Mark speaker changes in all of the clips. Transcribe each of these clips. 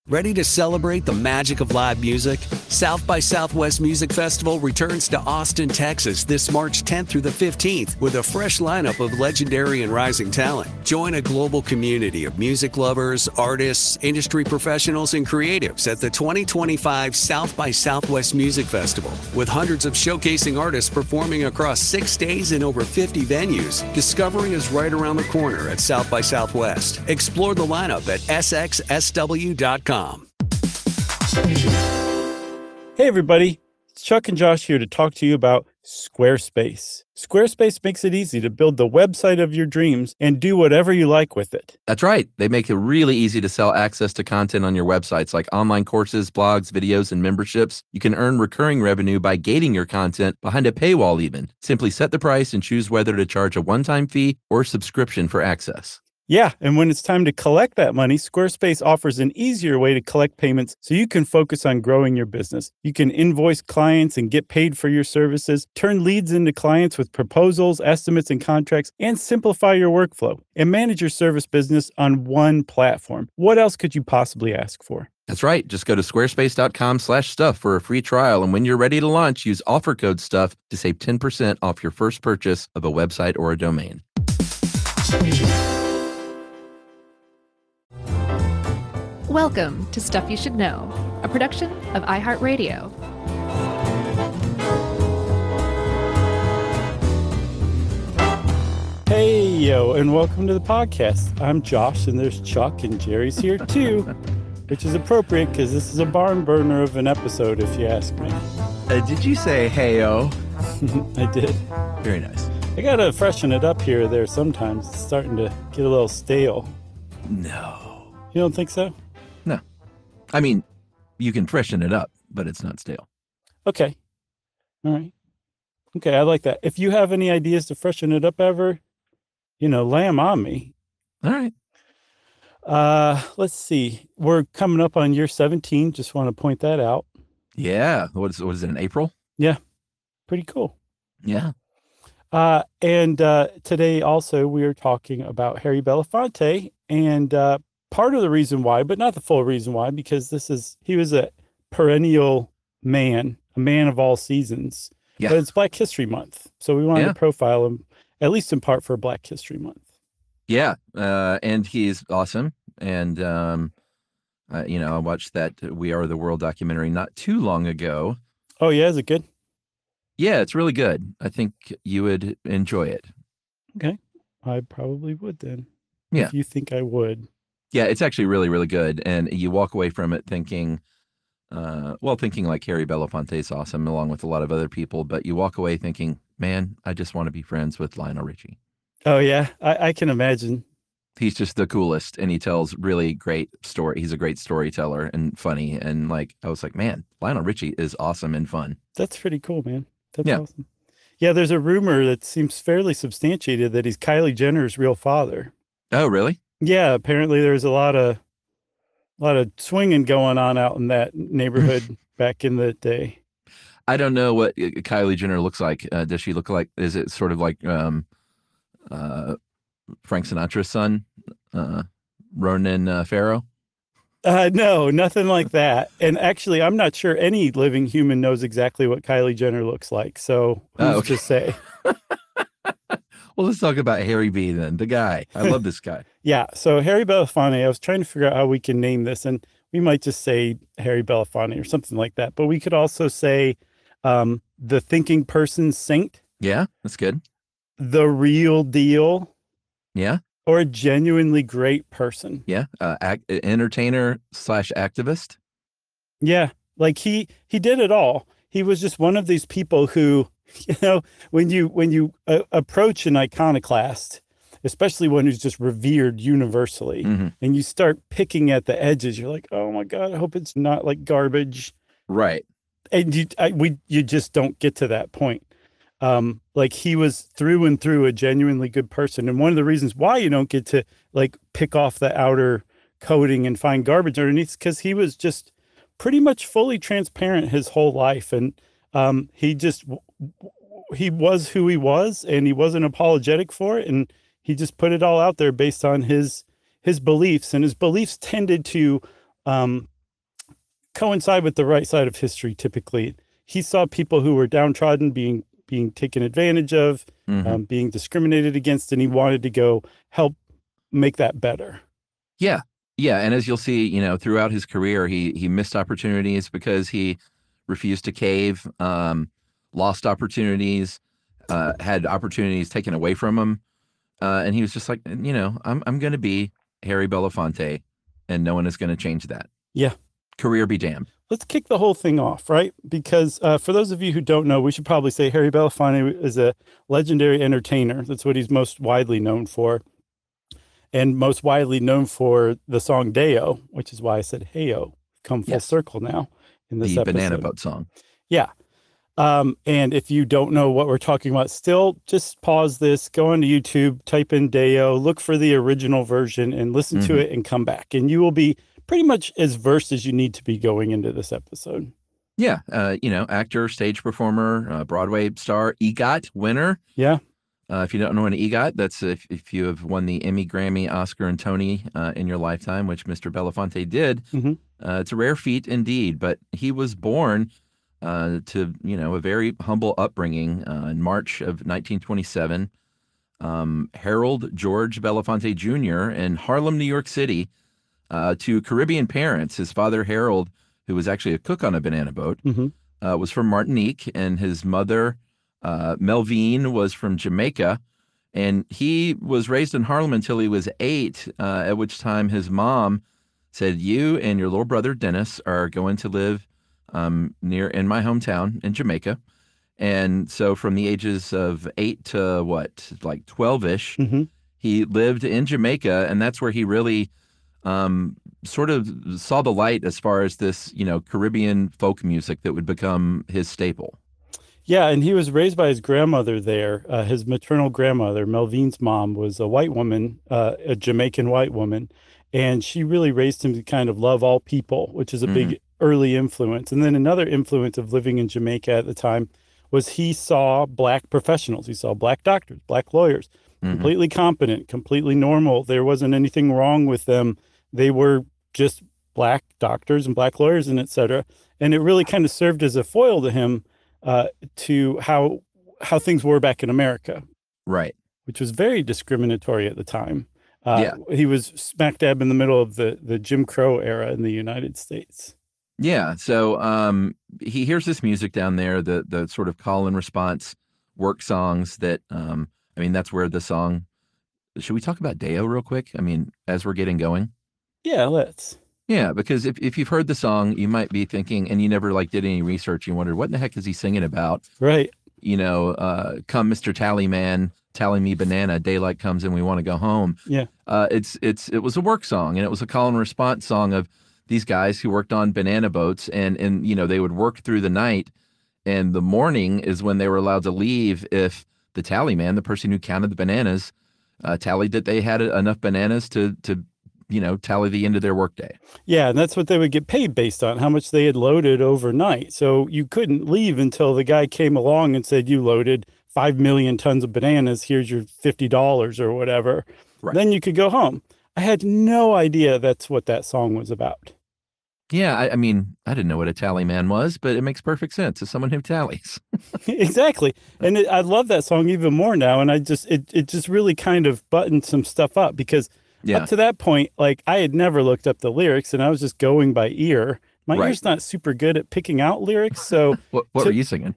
Speaker 1: Ready to celebrate the magic of live music? South by Southwest Music Festival returns to Austin, Texas this March 10th through the 15th with a fresh lineup of legendary and rising talent. Join a global community of music lovers, artists, industry professionals, and creatives at the 2025 South by Southwest Music Festival. With hundreds of showcasing artists performing across 6 days in over 50 venues, discovery is right around the corner at South by Southwest. Explore the lineup at sxsw.com.
Speaker 2: Hey everybody, it's Chuck and Josh here to talk to you about Squarespace. Squarespace makes it easy to build the website of your dreams and do whatever you like with it.
Speaker 3: That's right. They make it really easy to sell access to content on your websites like online courses, blogs, videos, and memberships. You can earn recurring revenue by gating your content behind a paywall even. Simply set the price and choose whether to charge a one-time fee or subscription for access.
Speaker 2: Yeah, and when it's time to collect that money, Squarespace offers an easier way to collect payments so you can focus on growing your business. You can invoice clients and get paid for your services, turn leads into clients with proposals, estimates, and contracts, and simplify your workflow and manage your service business on one platform. What else could you possibly ask for?
Speaker 3: That's right. Just go to squarespace.com/stuff for a free trial. And when you're ready to launch, use offer code STUFF to save 10% off your first purchase of a website or a domain.
Speaker 4: Welcome to Stuff You Should Know, a production of iHeartRadio.
Speaker 2: Hey, yo, and welcome to the podcast. I'm Josh, and there's Chuck, and Jerry's here too, which is appropriate because this is a barn burner of an episode, if you ask me.
Speaker 5: Did you say hey-o?
Speaker 2: I did.
Speaker 5: Very nice.
Speaker 2: I gotta freshen it up here or there sometimes. It's starting to get a little stale.
Speaker 5: No.
Speaker 2: You don't think so?
Speaker 3: No. I mean, you can freshen it up, but it's not stale.
Speaker 2: Okay. All right. Okay, I like that. If you have any ideas to freshen it up ever, lay them on me.
Speaker 3: All right.
Speaker 2: Let's see. We're coming up on year 17. Just want to point that out.
Speaker 3: Yeah. What is it, in April?
Speaker 2: Yeah. Pretty cool.
Speaker 3: Yeah.
Speaker 2: And today also we are talking about Harry Belafonte, and part of the reason why, but not the full reason why, because he was a perennial man, a man of all seasons.
Speaker 3: Yeah.
Speaker 2: But it's Black History Month, so we wanted to profile him, at least in part for Black History Month.
Speaker 3: Yeah. And he's awesome. And, I watched that We Are the World documentary not too long ago.
Speaker 2: Oh, yeah? Is it good?
Speaker 3: Yeah, it's really good. I think you would enjoy it.
Speaker 2: Okay. I probably would then.
Speaker 3: Yeah.
Speaker 2: If you think I would.
Speaker 3: Yeah, it's actually really, really good. And you walk away from it thinking like Harry Belafonte is awesome, along with a lot of other people. But you walk away thinking, man, I just want to be friends with Lionel Richie.
Speaker 2: Oh, yeah. I can imagine.
Speaker 3: He's just the coolest, and he tells really great story. He's a great storyteller and funny. And I was like, man, Lionel Richie is awesome and fun.
Speaker 2: That's pretty cool, man. That's awesome. Yeah, there's a rumor that seems fairly substantiated that he's Kylie Jenner's real father.
Speaker 3: Oh, really?
Speaker 2: Yeah, apparently there's a lot of swinging going on out in that neighborhood back in the day.
Speaker 3: I don't know what Kylie Jenner looks like. Does she look like? Is it sort of like Frank Sinatra's son, Ronan Farrow?
Speaker 2: No, nothing like that. And actually, I'm not sure any living human knows exactly what Kylie Jenner looks like. So who's to say?
Speaker 3: Well, let's talk about Harry B then, the guy. I love this guy.
Speaker 2: Yeah. So Harry Belafonte, I was trying to figure out how we can name this, and we might just say Harry Belafonte or something like that. But we could also say the thinking person saint.
Speaker 3: Yeah, that's good.
Speaker 2: The real deal.
Speaker 3: Yeah.
Speaker 2: Or a genuinely great person.
Speaker 3: Yeah. Entertainer / activist.
Speaker 2: Yeah. Like he did it all. He was just one of these people who, when you approach an iconoclast, especially one who's just revered universally, and you start picking at the edges, you're like, oh my God, I hope it's not like garbage.
Speaker 3: Right.
Speaker 2: And you just don't get to that point. Like he was through and through a genuinely good person. And one of the reasons why you don't get to like pick off the outer coating and find garbage underneath is because he was just pretty much fully transparent his whole life. And he was who he was, and he wasn't apologetic for it. And he just put it all out there based on his beliefs, and his beliefs tended to coincide with the right side of history typically. He saw people who were downtrodden being taken advantage of, being discriminated against, and he wanted to go help make that better.
Speaker 3: Yeah. Yeah. And as you'll see, you know, throughout his career, he missed opportunities because he refused to cave, lost opportunities, had opportunities taken away from him. And he was just like, you know, I'm going to be Harry Belafonte, and no one is going to change that.
Speaker 2: Yeah.
Speaker 3: Career be damned.
Speaker 2: Let's kick the whole thing off, right? Because for those of you who don't know, we should probably say Harry Belafonte is a legendary entertainer. That's what he's most widely known for. And most widely known for the song Day-O, which is why I said hey-o. Come full circle now in this episode.
Speaker 3: Banana Boat song.
Speaker 2: Yeah. And if you don't know what we're talking about still, just pause this, go onto YouTube, type in Day-O, look for the original version and listen to it and come back. And you will be pretty much as versed as you need to be going into this episode.
Speaker 3: Yeah. You know, actor, stage performer, Broadway star, EGOT winner.
Speaker 2: Yeah.
Speaker 3: If you don't know an EGOT, that's if you have won the Emmy, Grammy, Oscar, and Tony in your lifetime, which Mr. Belafonte did. It's a rare feat indeed, but he was born to, you know, a very humble upbringing in March of 1927. Harold George Belafonte Jr. in Harlem, New York City, to Caribbean parents. His father, Harold, who was actually a cook on a banana boat, was from Martinique, and his mother, Melvine, was from Jamaica. And he was raised in Harlem until he was 8, at which time his mom said, you and your little brother, Dennis, are going to live in my hometown in Jamaica. And so from the ages of 8 to like 12-ish, he lived in Jamaica, and that's where he really sort of saw the light as far as this, you know, Caribbean folk music that would become his staple.
Speaker 2: Yeah, and he was raised by his grandmother there. His maternal grandmother, Melvine's mom, was a white woman, a Jamaican white woman, and she really raised him to kind of love all people, which is a big early influence. And then another influence of living in Jamaica at the time was he saw Black professionals. He saw Black doctors, Black lawyers, completely competent, completely normal. There wasn't anything wrong with them. They were just Black doctors and Black lawyers and et cetera. And it really kind of served as a foil to him to how things were back in America.
Speaker 3: Right.
Speaker 2: Which was very discriminatory at the time. He was smack dab in the middle of the Jim Crow era in the United States.
Speaker 3: Yeah. So he hears this music down there, the sort of call and response work songs that, I mean, that's where the song, should we talk about Day-O real quick? I mean, as we're getting going?
Speaker 2: Yeah, let's.
Speaker 3: Yeah, because if you've heard the song, you might be thinking, and you never like did any research, you wondered, what in the heck is he singing about?
Speaker 2: Right.
Speaker 3: You know, come Mr. Tallyman, tally me banana, daylight comes and we want to go home.
Speaker 2: Yeah.
Speaker 3: It was a work song, and it was a call and response song of these guys who worked on banana boats, and you know, they would work through the night, and the morning is when they were allowed to leave if the tallyman, the person who counted the bananas, tallied that they had enough bananas to you know, tally the end of their workday.
Speaker 2: Yeah, and that's what they would get paid based on, how much they had loaded overnight. So you couldn't leave until the guy came along and said, you loaded 5 million tons of bananas, here's your $50 or whatever. Right. Then you could go home. I had no idea that's what that song was about.
Speaker 3: Yeah, I mean, I didn't know what a tally man was, but it makes perfect sense. It's someone who tallies.
Speaker 2: Exactly. And I love that song even more now. And it just really kind of buttoned some stuff up because up to that point, like I had never looked up the lyrics and I was just going by ear. My ear's not super good at picking out lyrics. So
Speaker 3: what were you singing?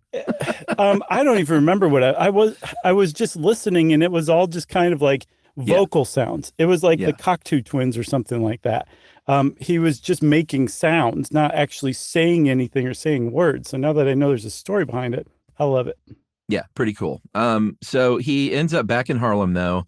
Speaker 2: I don't even remember what I was just listening, and it was all just kind of like vocal sounds. It was like the Cocteau Twins or something like that. He was just making sounds, not actually saying anything or saying words. So now that I know there's a story behind it, I love it.
Speaker 3: Yeah, pretty cool. So he ends up back in Harlem though.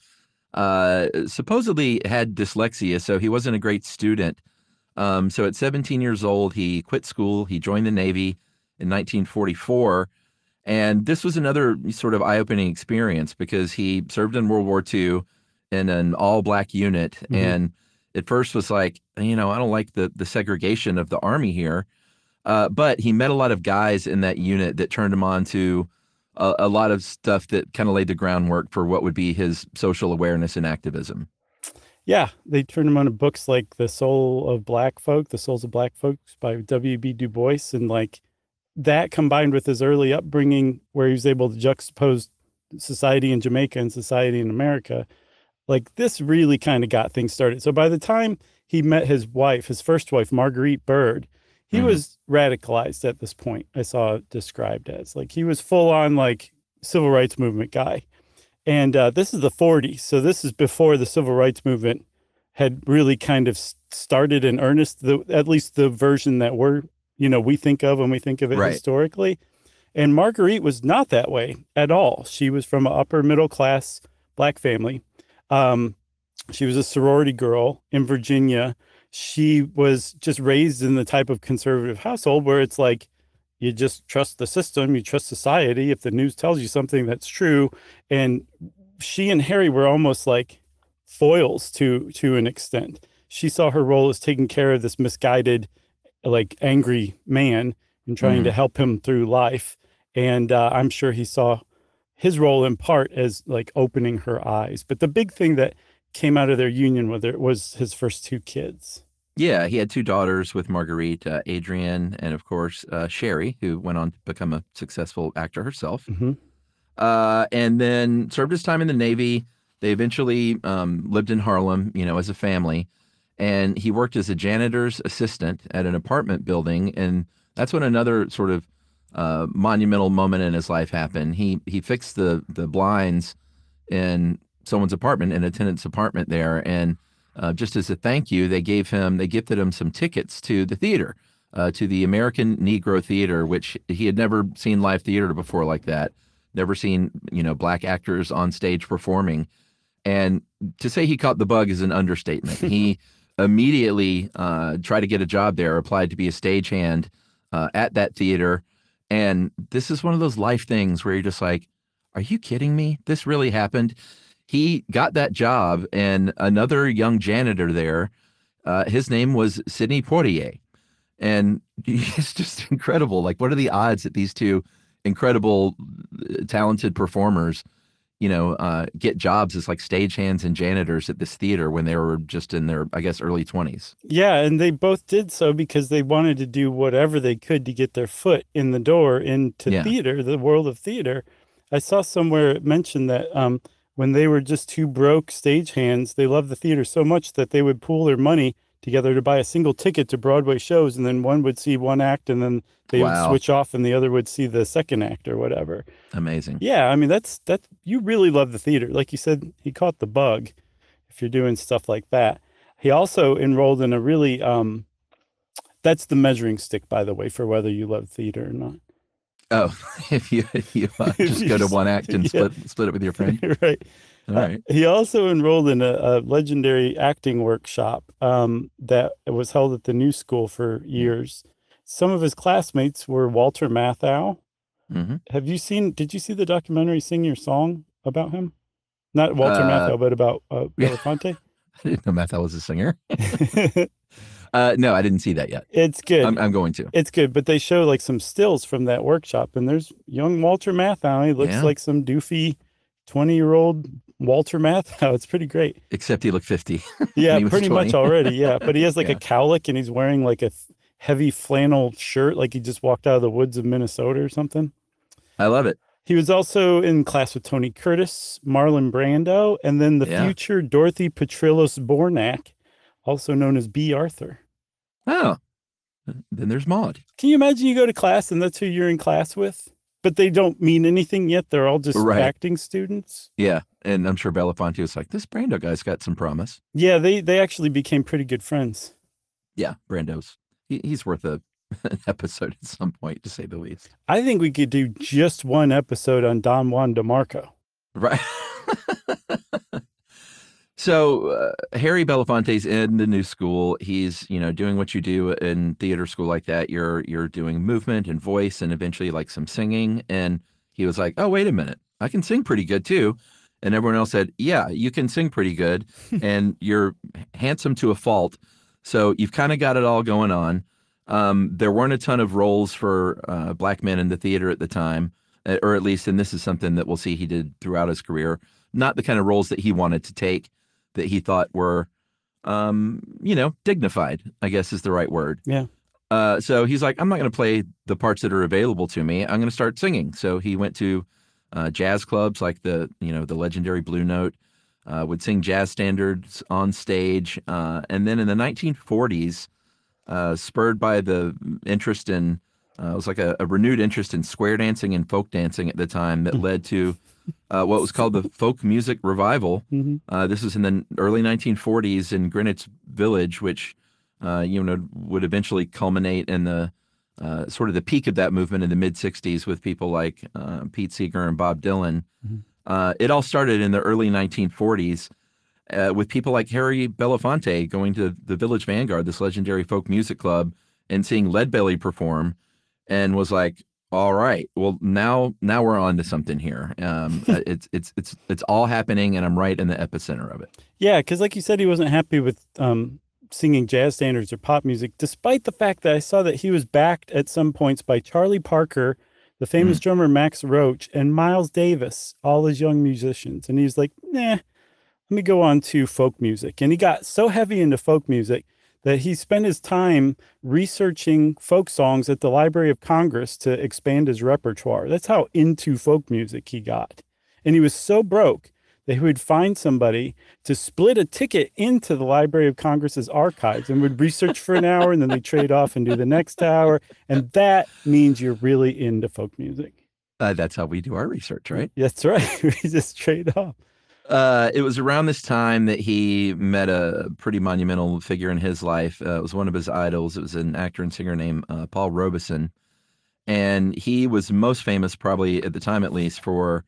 Speaker 3: Supposedly had dyslexia, so he wasn't a great student. So at 17 years old, he quit school. He joined the Navy in 1944. And this was another sort of eye-opening experience because he served in World War II in an all-black unit. And at first was like, you know, I don't like the segregation of the Army here. But he met a lot of guys in that unit that turned him on to a lot of stuff that kind of laid the groundwork for what would be his social awareness and activism.
Speaker 2: Yeah, they turned him on to books like The Soul of Black Folk, The Souls of Black Folks by W.B. Du Bois. And like that combined with his early upbringing, where he was able to juxtapose society in Jamaica and society in America, like this really kind of got things started. So by the time he met his wife, his first wife, Marguerite Bird, he
Speaker 3: Mhm.
Speaker 2: was radicalized at this point. I saw it described as like he was full on like civil rights movement guy. And this is the 40s. So this is before the civil rights movement had really kind of started in earnest, at least the version that we think of when we think of it
Speaker 3: Right.
Speaker 2: historically. And Marguerite was not that way at all. She was from an upper middle class Black family. Um, she was a sorority girl in Virginia. She was just raised in the type of conservative household where it's like, you just trust the system, you trust society. If the news tells you something, that's true. And she and Harry were almost like foils to an extent. She saw her role as taking care of this misguided, like angry man and trying to help him through life. And I'm sure he saw his role in part as like opening her eyes. But the big thing that came out of their union was his first two kids.
Speaker 3: Yeah, he had two daughters with Marguerite, Adrienne, and of course Sherry, who went on to become a successful actor herself.
Speaker 2: Mhm.
Speaker 3: And then served his time in the Navy. They eventually lived in Harlem, as a family. And he worked as a janitor's assistant at an apartment building. And that's when another sort of monumental moment in his life happened. He fixed the blinds in someone's apartment, in a tenant's apartment there. And just as a thank you, they gifted him some tickets to the theater, to the American Negro Theater, which he had never seen live theater before like that. Never seen, Black actors on stage performing. And to say he caught the bug is an understatement. He immediately tried to get a job there, applied to be a stagehand at that theater. And this is one of those life things where you're just like, are you kidding me? This really happened. He got that job, and another young janitor there, his name was Sidney Poitier. And it's just incredible. Like, what are the odds that these two incredible, talented performers, get jobs as like stagehands and janitors at this theater when they were just in their, I guess, early 20s?
Speaker 2: Yeah, and they both did so because they wanted to do whatever they could to get their foot in the door into theater, the world of theater. I saw somewhere it mentioned that when they were just two broke stagehands, they loved the theater so much that they would pool their money together to buy a single ticket to Broadway shows, and then one would see one act and then they would switch off and the other would see the second act or whatever.
Speaker 3: Amazing.
Speaker 2: Yeah, I mean that's you really love the theater. Like you said, he caught the bug if you're doing stuff like that. He also enrolled in a really that's the measuring stick, by the way, for whether you love theater or not.
Speaker 3: Oh, if you just go to one act and split it with your friend.
Speaker 2: Right.
Speaker 3: All right.
Speaker 2: He also enrolled in a legendary acting workshop that was held at the New School for years. Some of his classmates were Walter Matthau.
Speaker 3: Mm-hmm.
Speaker 2: Did you see the documentary Sing Your Song about him? Not Walter Matthau, but about Belafonte?
Speaker 3: I didn't know Matthau was a singer. No, I didn't see that yet.
Speaker 2: It's good.
Speaker 3: I'm going to.
Speaker 2: It's good, but they show like some stills from that workshop, and there's young Walter Matthau. He looks like some doofy 20-year-old Walter Matthau. It's pretty great.
Speaker 3: Except he looked 50.
Speaker 2: Yeah,
Speaker 3: he was
Speaker 2: pretty
Speaker 3: 20.
Speaker 2: much already. Yeah, but he has like a cowlick, and he's wearing like a heavy flannel shirt, like he just walked out of the woods of Minnesota or something.
Speaker 3: I love it.
Speaker 2: He was also in class with Tony Curtis, Marlon Brando, and then the future Dorothy Petrillos-Bornak, also known as B. Arthur.
Speaker 3: Oh, then there's Maud.
Speaker 2: Can you imagine you go to class and that's who you're in class with? But they don't mean anything yet. They're all just acting students.
Speaker 3: Yeah, and I'm sure Belafonte was like, this Brando guy's got some promise.
Speaker 2: Yeah, they actually became pretty good friends.
Speaker 3: Yeah, Brando's. He's worth an episode at some point, to say the least.
Speaker 2: I think we could do just one episode on Don Juan DeMarco.
Speaker 3: Right. So Harry Belafonte's in the New School. He's, doing what you do in theater school like that. You're doing movement and voice and eventually like some singing. And he was like, oh, wait a minute. I can sing pretty good too. And everyone else said, yeah, you can sing pretty good. And you're handsome to a fault. So you've kind of got it all going on. There weren't a ton of roles for Black men in the theater at the time, or at least, and this is something that we'll see he did throughout his career, not the kind of roles that he wanted to take, that he thought were dignified, I guess is the right word.
Speaker 2: Yeah.
Speaker 3: So he's like, I'm not going to play the parts that are available to me. I'm going to start singing. So he went to jazz clubs like the legendary Blue Note, would sing jazz standards on stage. And then in the 1940s, spurred by the interest in, it was like a renewed interest in square dancing and folk dancing at the time that led to what was called the folk music revival. This was in the early 1940s in Greenwich Village, which would eventually culminate in the sort of the peak of that movement in the mid 60s with people like Pete Seeger and Bob Dylan. It all started in the early 1940s with people like Harry Belafonte going to the Village Vanguard, this legendary folk music club, and seeing Leadbelly perform, and was like, all right, well now we're on to something here. It's all happening, and I'm right in the epicenter of it.
Speaker 2: Yeah, because like you said, he wasn't happy with singing jazz standards or pop music, despite the fact that I saw that he was backed at some points by Charlie Parker, the famous drummer Max Roach, and Miles Davis, all as young musicians. And he was like, nah, let me go on to folk music. And he got so heavy into folk music that he spent his time researching folk songs at the Library of Congress to expand his repertoire. That's how into folk music he got. And he was so broke that he would find somebody to split a ticket into the Library of Congress's archives and would research for an hour, and then they trade off and do the next hour. And that means you're really into folk music.
Speaker 3: That's how we do our research, right?
Speaker 2: That's right. We just trade off.
Speaker 3: It was around this time that he met a pretty monumental figure in his life. It was one of his idols. It was an actor and singer named Paul Robeson. And he was most famous, probably at the time at least, for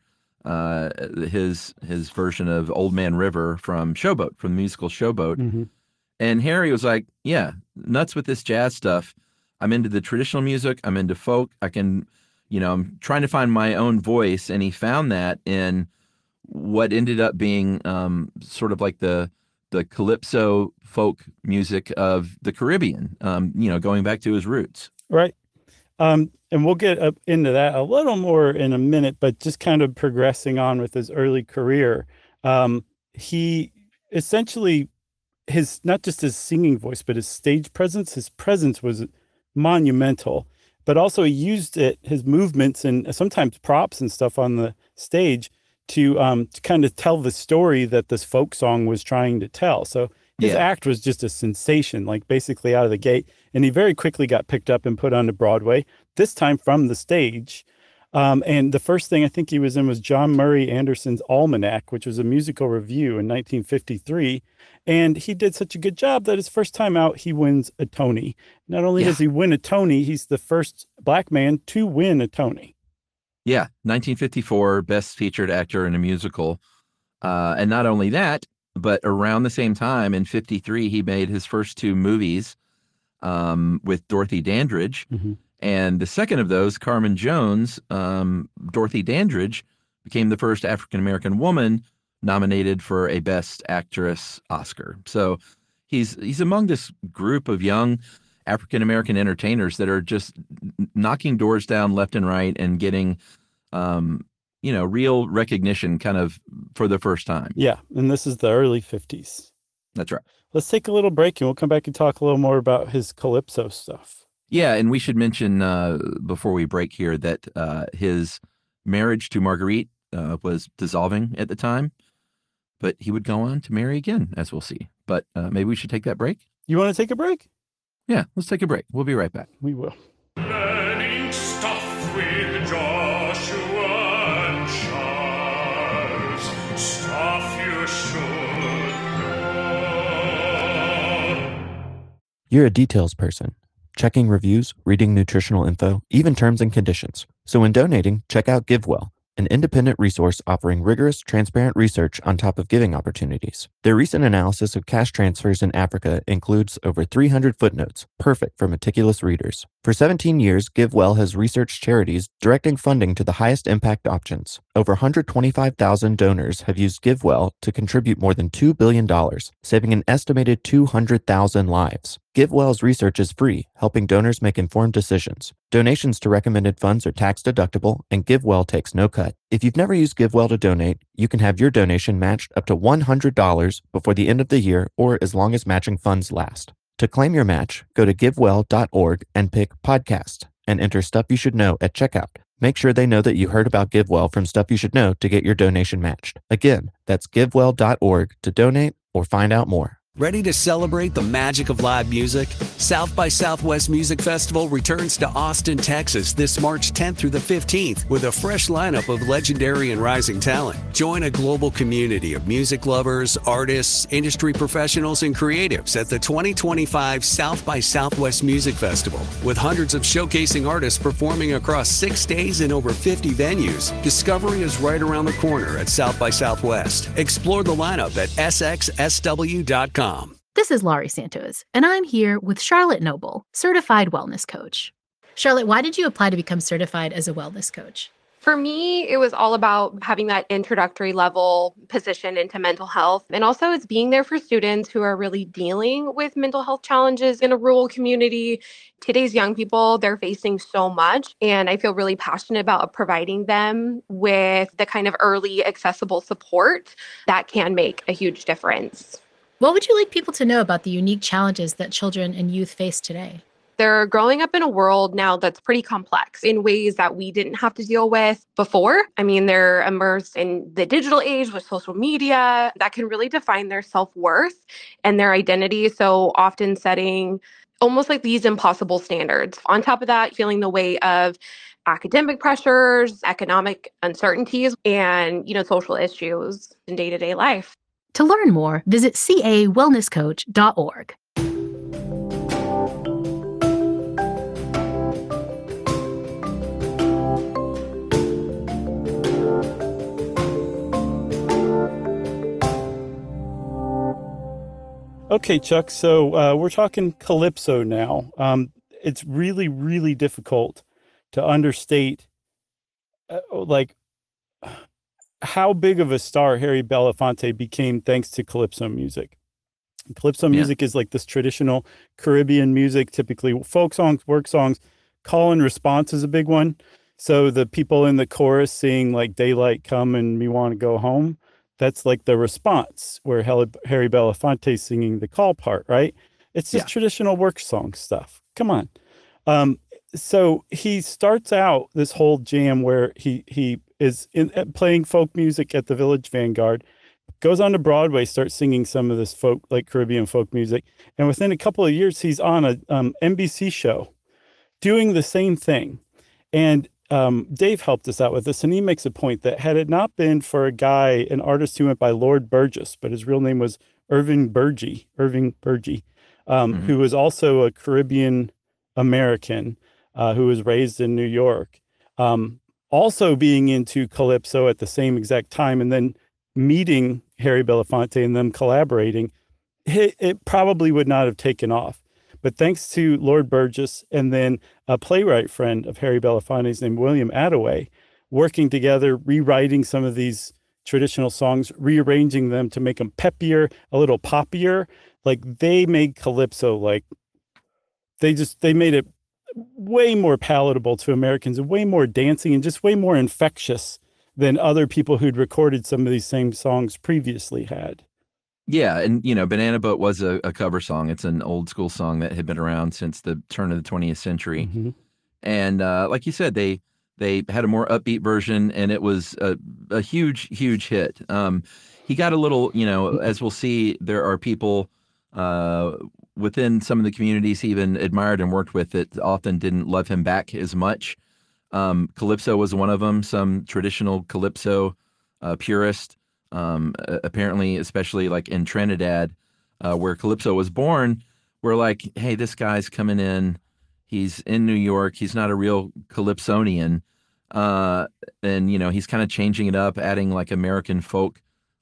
Speaker 3: his version of Old Man River from Showboat, from the musical Showboat. And Harry was like, yeah, nuts with this jazz stuff. I'm into the traditional music. I'm into folk. I'm trying to find my own voice. And he found that in what ended up being sort of like the calypso folk music of the Caribbean, going back to his roots.
Speaker 2: Right. And we'll get up into that a little more in a minute, but just kind of progressing on with his early career. He essentially, not just his singing voice, but his stage presence, his presence was monumental, but also he used his movements and sometimes props and stuff on the stage to kind of tell the story that this folk song was trying to tell. So his act was just a sensation, like basically out of the gate. And he very quickly got picked up and put onto Broadway, this time from the stage. And the first thing I think he was in was John Murray Anderson's Almanac, which was a musical review in 1953. And he did such a good job that his first time out, he wins a Tony. Not only does he win a Tony, he's the first Black man to win a Tony.
Speaker 3: Yeah, 1954, Best Featured Actor in a Musical. And not only that, but around the same time in 53, he made his first two movies with Dorothy Dandridge. And the second of those, Carmen Jones, Dorothy Dandridge became the first African-American woman nominated for a Best Actress Oscar. So he's among this group of young African-American entertainers that are just knocking doors down left and right and getting real recognition kind of for the first time. Yeah.
Speaker 2: And this is the early 50s.
Speaker 3: That's right.
Speaker 2: Let's take a little break and we'll come back and talk a little more about his calypso stuff.
Speaker 3: Yeah. And we should mention before we break here that his marriage to Marguerite was dissolving at the time, but he would go on to marry again, as we'll see. But maybe we should take that break.
Speaker 2: You want to take a break?
Speaker 3: Yeah, let's take a break. We'll be right back.
Speaker 2: We will.
Speaker 6: Learning stuff with Joshua and Charles. Stuff you should know.
Speaker 7: You're a details person, checking reviews, reading nutritional info, even terms and conditions. So when donating, check out GiveWell, an independent resource offering rigorous, transparent research on top of giving opportunities. Their recent analysis of cash transfers in Africa includes over 300 footnotes, perfect for meticulous readers. For 17 years, GiveWell has researched charities directing funding to the highest impact options, over 125,000 donors have used GiveWell to contribute more than $2 billion, saving an estimated 200,000 lives. GiveWell's research is free, helping donors make informed decisions. Donations to recommended funds are tax deductible, and GiveWell takes no cut. If you've never used GiveWell to donate, you can have your donation matched up to $100 before the end of the year or as long as matching funds last. To claim your match, go to givewell.org and pick Podcast and enter Stuff You Should Know at checkout. Make sure they know that you heard about GiveWell from Stuff You Should Know to get your donation matched. Again, that's givewell.org to donate or find out more.
Speaker 1: Ready to celebrate the magic of live music? South by Southwest Music Festival returns to Austin, Texas this March 10th through the 15th with a fresh lineup of legendary and rising talent. Join a global community of music lovers, artists, industry professionals, and creatives at the 2025 South by Southwest Music Festival. With hundreds of showcasing artists performing across 6 days in over 50 venues, discovery is right around the corner at South by Southwest. Explore the lineup at sxsw.com.
Speaker 8: This is Laurie Santos, and I'm here with Charlotte Noble, Certified Wellness Coach. Charlotte, why did you apply to become certified as a wellness coach?
Speaker 9: For me, it was all about having that introductory level position into mental health. And also it's being there for students who are really dealing with mental health challenges in a rural community. Today's young people, they're facing so much. And I feel really passionate about providing them with the kind of early accessible support that can make a huge difference.
Speaker 8: What would you like people to know about the unique challenges that children and youth face today?
Speaker 9: They're growing up in a world now that's pretty complex in ways that we didn't have to deal with before. I mean, they're immersed in the digital age with social media that can really define their self-worth and their identity. So often setting almost like these impossible standards. On top of that, feeling the weight of academic pressures, economic uncertainties, and, social issues in day-to-day life.
Speaker 8: To learn more, visit cawellnesscoach.org.
Speaker 2: Okay, Chuck. So we're talking Calypso now. It's really, really difficult to understate, how big of a star Harry Belafonte became thanks to Calypso music. Calypso music is like this traditional Caribbean music, typically folk songs, work songs. Call and response is a big one. So the people in the chorus sing like "Daylight Come" and "Me Want to Go Home." That's like the response, where Harry Belafonte singing the call part, right? It's just traditional work song stuff. Come on. So he starts out this whole jam where he is playing folk music at the Village Vanguard, goes on to Broadway, starts singing some of this folk, like Caribbean folk music. And within a couple of years, he's on a NBC show doing the same thing. And Dave helped us out with this, and he makes a point that had it not been for an artist who went by Lord Burgess, but his real name was Irving Burgee, who was also a Caribbean American who was raised in New York, also being into Calypso at the same exact time, and then meeting Harry Belafonte and them collaborating, it probably would not have taken off. But thanks to Lord Burgess and then a playwright friend of Harry Belafonte's named William Attaway, working together, rewriting some of these traditional songs, rearranging them to make them peppier, a little poppier. Like, they made Calypso, they made it way more palatable to Americans and way more dancing and just way more infectious than other people who'd recorded some of these same songs previously had.
Speaker 3: Yeah, and Banana Boat was a cover song. It's an old school song that had been around since the turn of the 20th century. Mm-hmm. And like you said, they had a more upbeat version, and it was a huge hit. He got a little, as we'll see, there are people within some of the communities he even admired and worked with that often didn't love him back as much. Calypso was one of them. Some traditional Calypso purist. Apparently, especially like in Trinidad, where Calypso was born, we're like, hey, this guy's coming in. He's in New York. He's not a real Calypsonian. And, he's kind of changing it up, adding like American folk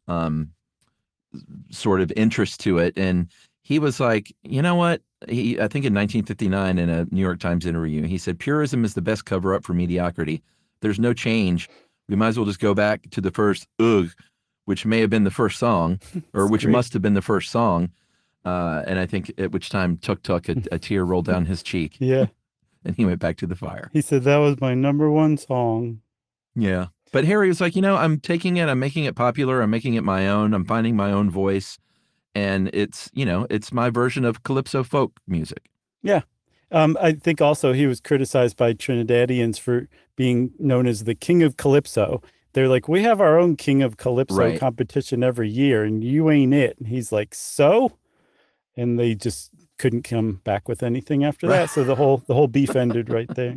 Speaker 3: sort of interest to it. And he was like, you know what? I think in 1959 in a New York Times interview, he said, purism is the best cover up for mediocrity. There's no change we might as well just go back to the first "Ugh," which may have been the first song, or which
Speaker 2: great.
Speaker 3: must have been the first song. And I think at which time Tuk Tuk, a tear rolled down his cheek.
Speaker 2: Yeah.
Speaker 3: And he went back to the fire.
Speaker 2: He said, that was my number one song.
Speaker 3: Yeah. But Harry was like, I'm taking it, I'm making it popular, I'm making it my own, I'm finding my own voice. And it's, it's my version of calypso folk music.
Speaker 2: Yeah. I think also he was criticized by Trinidadians for being known as the King of Calypso. They're like, we have our own King of Calypso competition every year, and you ain't it. And he's like, so? And they just couldn't come back with anything after that. So the whole beef ended right there.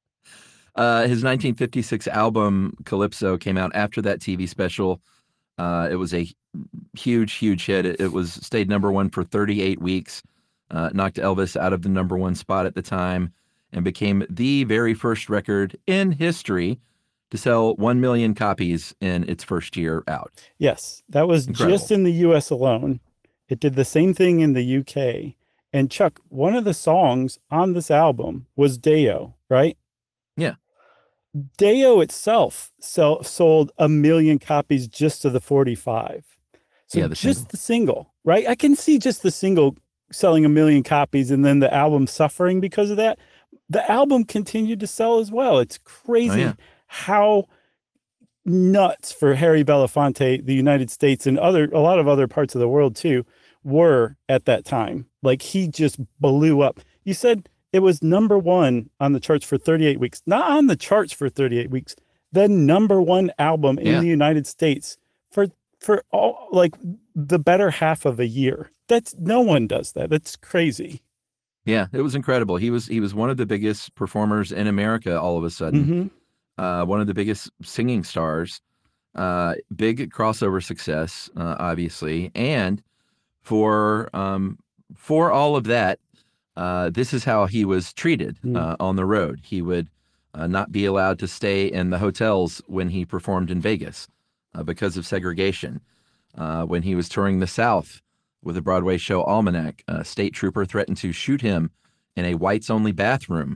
Speaker 3: His 1956 album Calypso came out after that TV special. It was a huge hit. It stayed number one for 38 weeks, knocked Elvis out of the number one spot at the time, and became the very first record in history to sell 1 million copies in its first year out.
Speaker 2: Yes, that was
Speaker 3: Incredible.
Speaker 2: Just in the U.S. alone. It did the same thing in the UK. And Chuck, one of the songs on this album was Deo, right?
Speaker 3: Yeah.
Speaker 2: Deo itself sold 1 million copies just of the 45. So
Speaker 3: Yeah,
Speaker 2: the single, right? I can see just the single selling 1 million copies and then the album suffering because of that. The album continued to sell as well. It's crazy how nuts for Harry Belafonte, the United States, and a lot of other parts of the world too, were at that time. Like, he just blew up. You said it was number one on the charts for 38 weeks. Not on the charts for 38 weeks. The number one album in the United States for all, like, the better half of a year. No one does that. That's crazy.
Speaker 3: Yeah, it was incredible. He was one of the biggest performers in America all of a sudden. One of the biggest singing stars. Big crossover success, obviously. And for all of that, this is how he was treated on the road. He would not be allowed to stay in the hotels when he performed in Vegas because of segregation. When he was touring the South with the Broadway show Almanac, a state trooper threatened to shoot him in a whites-only bathroom.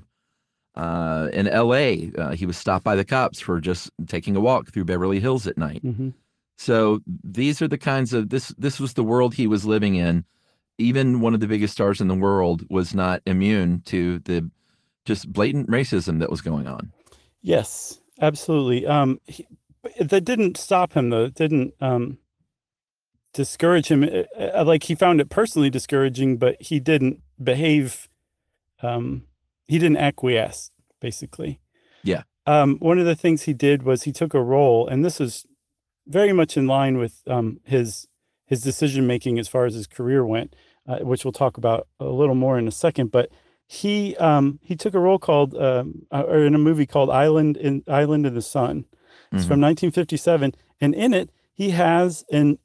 Speaker 3: In L.A., he was stopped by the cops for just taking a walk through Beverly Hills at night. So these are the kinds of this was the world he was living in. Even one of the biggest stars in the world was not immune to the just blatant racism that was going on.
Speaker 2: Yes, absolutely. That didn't stop him, though. It didn't discourage him. Like, he found it personally discouraging, but he didn't behave. He didn't acquiesce, basically.
Speaker 3: Yeah.
Speaker 2: One of the things he did was he took a role, and this is very much in line with his decision making as far as his career went, which we'll talk about a little more in a second. But he took a role called, or in a movie called Island in the Sun. It's from 1957, and in it he has an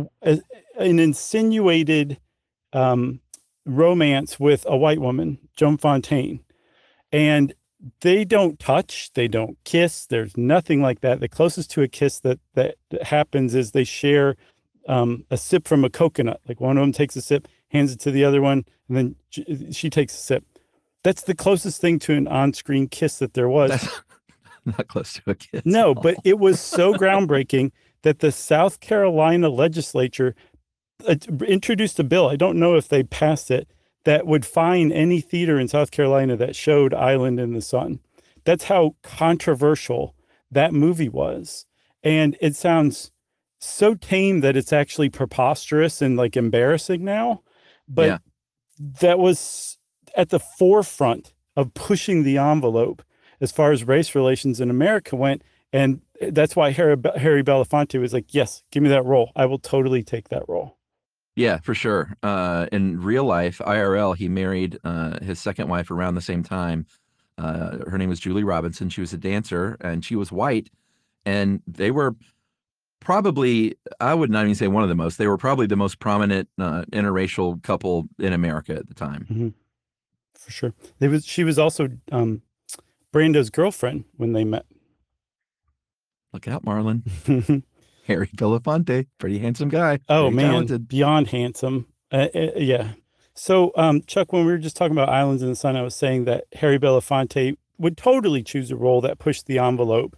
Speaker 2: insinuated romance with a white woman, Joan Fontaine, and they don't touch, they don't kiss. There's nothing like that. The closest to a kiss that happens is they share a sip from a coconut. Like, one of them takes a sip, hands it to the other one, and then she takes a sip. That's the closest thing to an on-screen kiss that there was.
Speaker 3: That's not close to a kiss.
Speaker 2: No, but it was so groundbreaking that the South Carolina legislature introduced a bill. I don't know if they passed it, that would fine any theater in South Carolina that showed Island in the Sun. That's how controversial that movie was. And it sounds so tame that it's actually preposterous and, like, embarrassing now. But that was at the forefront of pushing the envelope as far as race relations in America went. And that's why Harry Belafonte was like, yes, give me that role. I will totally take that role.
Speaker 3: Yeah, for sure. In real life, IRL, he married his second wife around the same time. Her name was Julie Robinson. She was a dancer, and she was white. And they were probably, I would not even say one of the most, they were probably the most prominent interracial couple in America at the time.
Speaker 2: For sure. She was also Brando's girlfriend when they met.
Speaker 3: Look out, Marlon. Harry Belafonte, pretty handsome guy.
Speaker 2: Oh,
Speaker 3: very
Speaker 2: man,
Speaker 3: talented.
Speaker 2: Beyond handsome. Yeah. So, Chuck, when we were just talking about Islands in the Sun, I was saying that Harry Belafonte would totally choose a role that pushed the envelope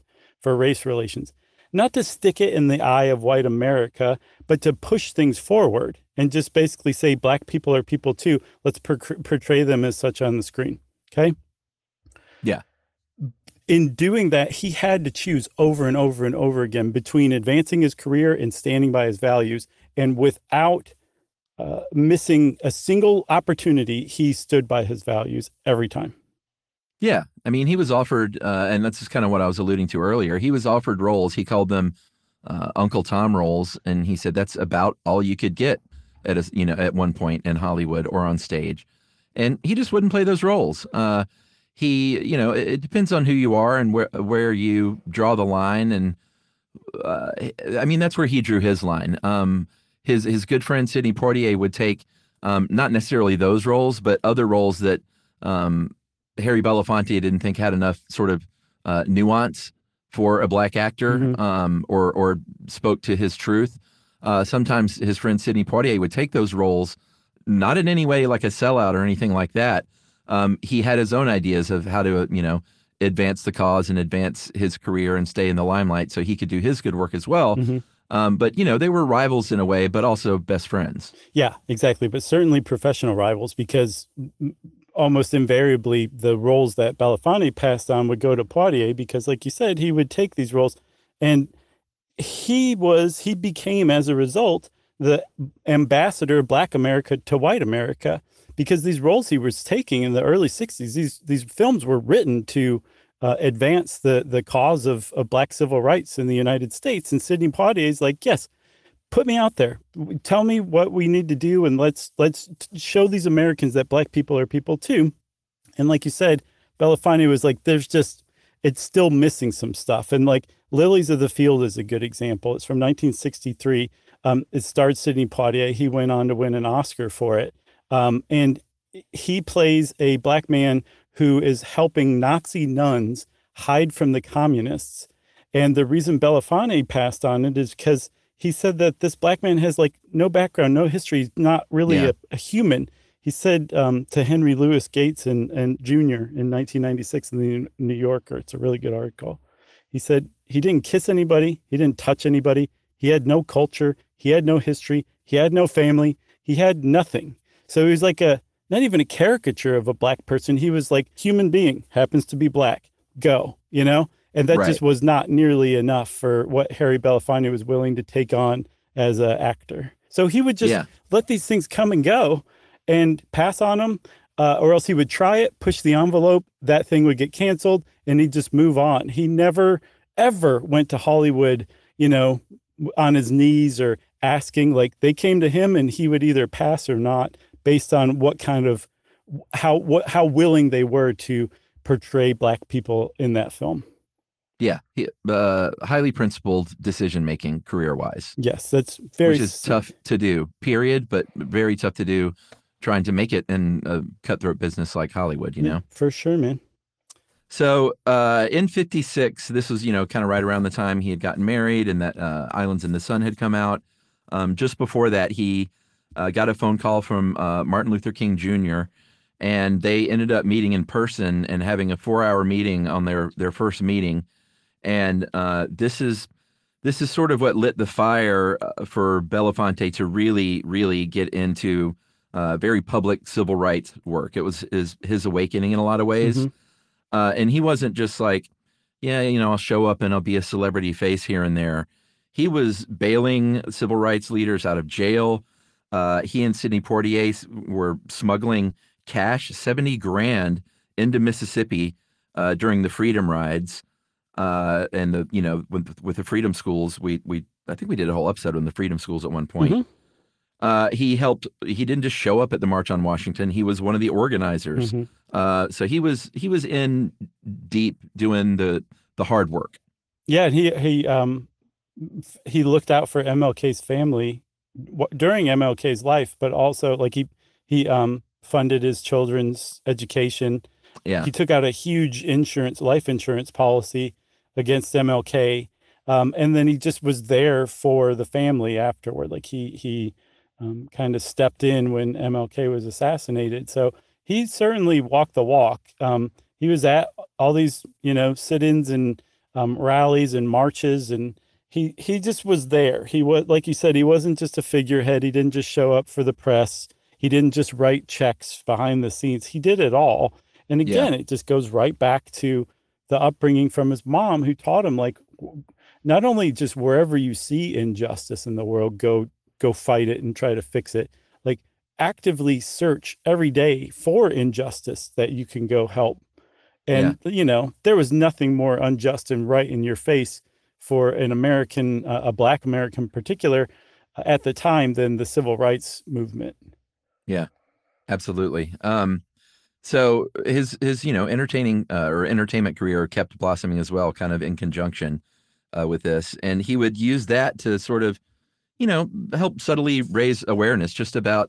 Speaker 2: for race relations. Not to stick it in the eye of white America, but to push things forward and just basically say black people are people too. Let's portray them as such on the screen. Okay.
Speaker 3: Yeah.
Speaker 2: In doing that, he had to choose over and over and over again between advancing his career and standing by his values. And without missing a single opportunity, he stood by his values every time.
Speaker 3: Yeah. I mean, he was offered, and that's just kind of what I was alluding to earlier. He was offered roles. He called them Uncle Tom roles. And he said that's about all you could get at one point in Hollywood or on stage. And he just wouldn't play those roles. It depends on who you are and where you draw the line. And I mean, that's where he drew his line. His good friend Sidney Poitier would take not necessarily those roles, but other roles that Harry Belafonte didn't think had enough sort of nuance for a black actor, or spoke to his truth. Sometimes his friend Sidney Poitier would take those roles, not in any way like a sellout or anything like that. He had his own ideas of how to, advance the cause and advance his career and stay in the limelight so he could do his good work as well. But, they were rivals in a way, but also best friends.
Speaker 2: Yeah, exactly. But certainly professional rivals, because almost invariably the roles that Belafonte passed on would go to Poitier, because like you said, he would take these roles and he became, as a result, the ambassador of Black America to white America, because these roles he was taking in the early 60s, these films were written to advance the cause of Black civil rights in the United States. And Sidney Poitier is like, yes, put me out there. Tell me what we need to do, and let's show these Americans that Black people are people too. And like you said, Belafonte was like, it's still missing some stuff. And like Lilies of the Field is a good example. It's from 1963. It starred Sidney Poitier. He went on to win an Oscar for it. And he plays a Black man who is helping Nazi nuns hide from the communists. And the reason Belafonte passed on it is because he said that this Black man has like no background, no history, not really a human. He said to Henry Louis Gates and Jr. in 1996 in the New Yorker, it's a really good article. He said he didn't kiss anybody. He didn't touch anybody. He had no culture. He had no history. He had no family. He had nothing. So he was like not even a caricature of a Black person. He was like, human being, happens to be Black, go, And that just was not nearly enough for what Harry Belafonte was willing to take on as an actor. So he would just let these things come and go and pass on them, or else he would try it, push the envelope, that thing would get canceled, and he'd just move on. He never, ever went to Hollywood, on his knees or asking. Like, they came to him and he would either pass or not based on what kind of, how willing they were to portray Black people in that film.
Speaker 3: Yeah, highly principled decision-making career-wise.
Speaker 2: Yes, that's very...
Speaker 3: Which is tough to do, period, but very tough to do trying to make it in a cutthroat business like Hollywood, you know?
Speaker 2: For sure, man.
Speaker 3: So in 56, this was, kind of right around the time he had gotten married and that Islands in the Sun had come out. Just before that, he got a phone call from Martin Luther King Jr., and they ended up meeting in person and having a 4-hour meeting on their first meeting. And this is sort of what lit the fire for Belafonte to really, really get into very public civil rights work. It was his awakening in a lot of ways. And he wasn't just like, I'll show up and I'll be a celebrity face here and there. He was bailing civil rights leaders out of jail. He and Sidney Poitier were smuggling cash, 70 grand, into Mississippi during the Freedom Rides. And with the Freedom Schools, I think we did a whole episode on the Freedom Schools at one point. He didn't just show up at the March on Washington. He was one of the organizers. So he was in deep doing the hard work.
Speaker 2: Yeah. He looked out for MLK's family during MLK's life, but also like he funded his children's education.
Speaker 3: Yeah.
Speaker 2: He took out a huge life insurance policy against MLK. And then he just was there for the family afterward. Like he kind of stepped in when MLK was assassinated. So he certainly walked the walk. He was at all these, sit-ins and rallies and marches, and he just was there. He was, like you said, he wasn't just a figurehead. He didn't just show up for the press. He didn't just write checks behind the scenes. He did it all. And again, it just goes right back to the upbringing from his mom, who taught him, like, not only just wherever you see injustice in the world, go fight it and try to fix it. Like, actively search every day for injustice that you can go help. And, you know, there was nothing more unjust and right in your face for an American, a Black American in particular, at the time than the civil rights movement.
Speaker 3: Yeah, absolutely. So his you know, entertaining or entertainment career kept blossoming as well, kind of in conjunction with this. And he would use that to sort of, you know, help subtly raise awareness just about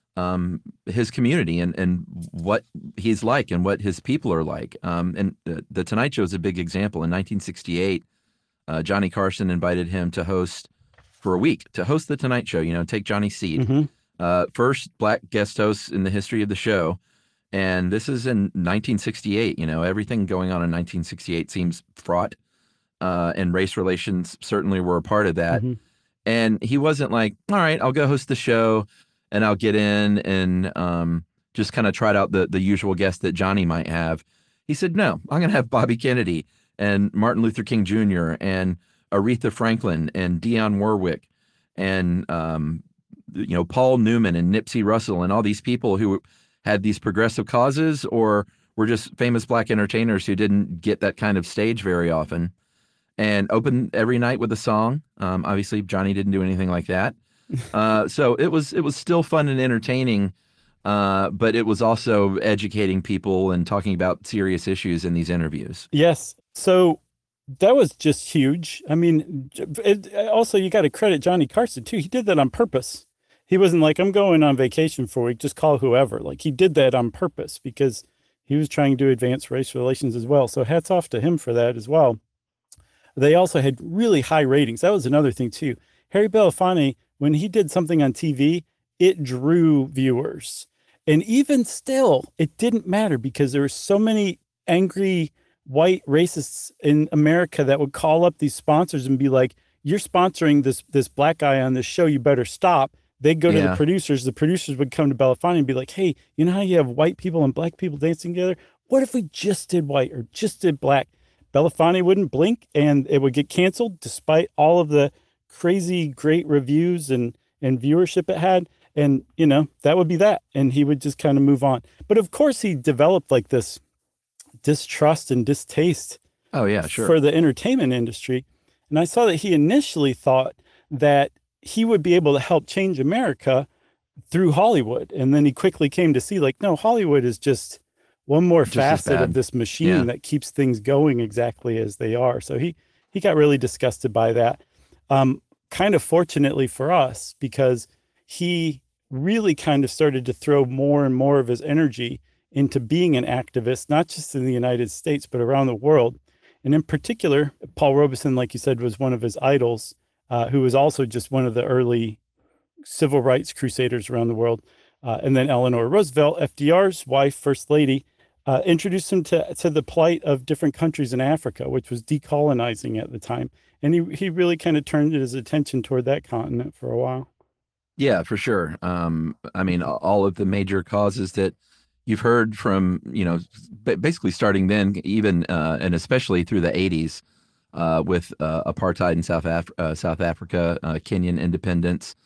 Speaker 3: his community and what he's like and what his people are like. And the Tonight Show is a big example. In 1968, Johnny Carson invited him to host for a week, to host the Tonight Show, you know, take Johnny's seat. First Black guest host in the history of the show. And this is in 1968. You know, everything going on in 1968 seems fraught, and race relations certainly were a part of that. And he wasn't like, all right, I'll go host the show and I'll get in and just kind of trot out the usual guests that Johnny might have. He said, no, I'm going to have Bobby Kennedy and Martin Luther King Jr. and Aretha Franklin and Dionne Warwick and, you know, Paul Newman and Nipsey Russell and all these people who had these progressive causes or were just famous Black entertainers who didn't get that kind of stage very often, and opened every night with a song. Obviously, Johnny didn't do anything like that. So it was still fun and entertaining, but it was also educating people and talking about serious issues in these interviews.
Speaker 2: Yes. So that was just huge. I mean, also, you got to credit Johnny Carson, too. He did that on purpose. He wasn't like, I'm going on vacation for a week, just call whoever. Like, he did that on purpose because he was trying to advance race relations as well. So hats off to him for that as well. They also had really high ratings. That was another thing, too. Harry Belafonte, when he did something on TV, it drew viewers. And even still, it didn't matter because there were so many angry white racists in America that would call up these sponsors and be like, you're sponsoring this Black guy on this show, you better stop. They'd go to the producers would come to Belafonte and be like, hey, you know how you have white people and Black people dancing together? What if we just did white or just did Black? Belafonte wouldn't blink and it would get canceled despite all of the crazy great reviews and viewership it had. And, you know, that would be that. And he would just kind of move on. But of course, he developed like this distrust and distaste for the entertainment industry. And I saw that he initially thought that he would be able to help change America through Hollywood. And then he quickly came to see, like, no, Hollywood is just one more facet of this machine that keeps things going exactly as they are. So he got really disgusted by that. Kind of fortunately for us, because he really kind of started to throw more and more of his energy into being an activist, not just in the United States, but around the world. And in particular, Paul Robeson, like you said, was one of his idols, who was also just one of the early civil rights crusaders around the world. And then Eleanor Roosevelt, FDR's wife, First Lady, introduced him to the plight of different countries in Africa, which was decolonizing at the time. And he really kind of turned his attention toward that continent for a while.
Speaker 3: Yeah, for sure. I mean, all of the major causes that you've heard from, you know, basically starting then, even and especially through the 80s with apartheid in South Africa, Kenyan independence.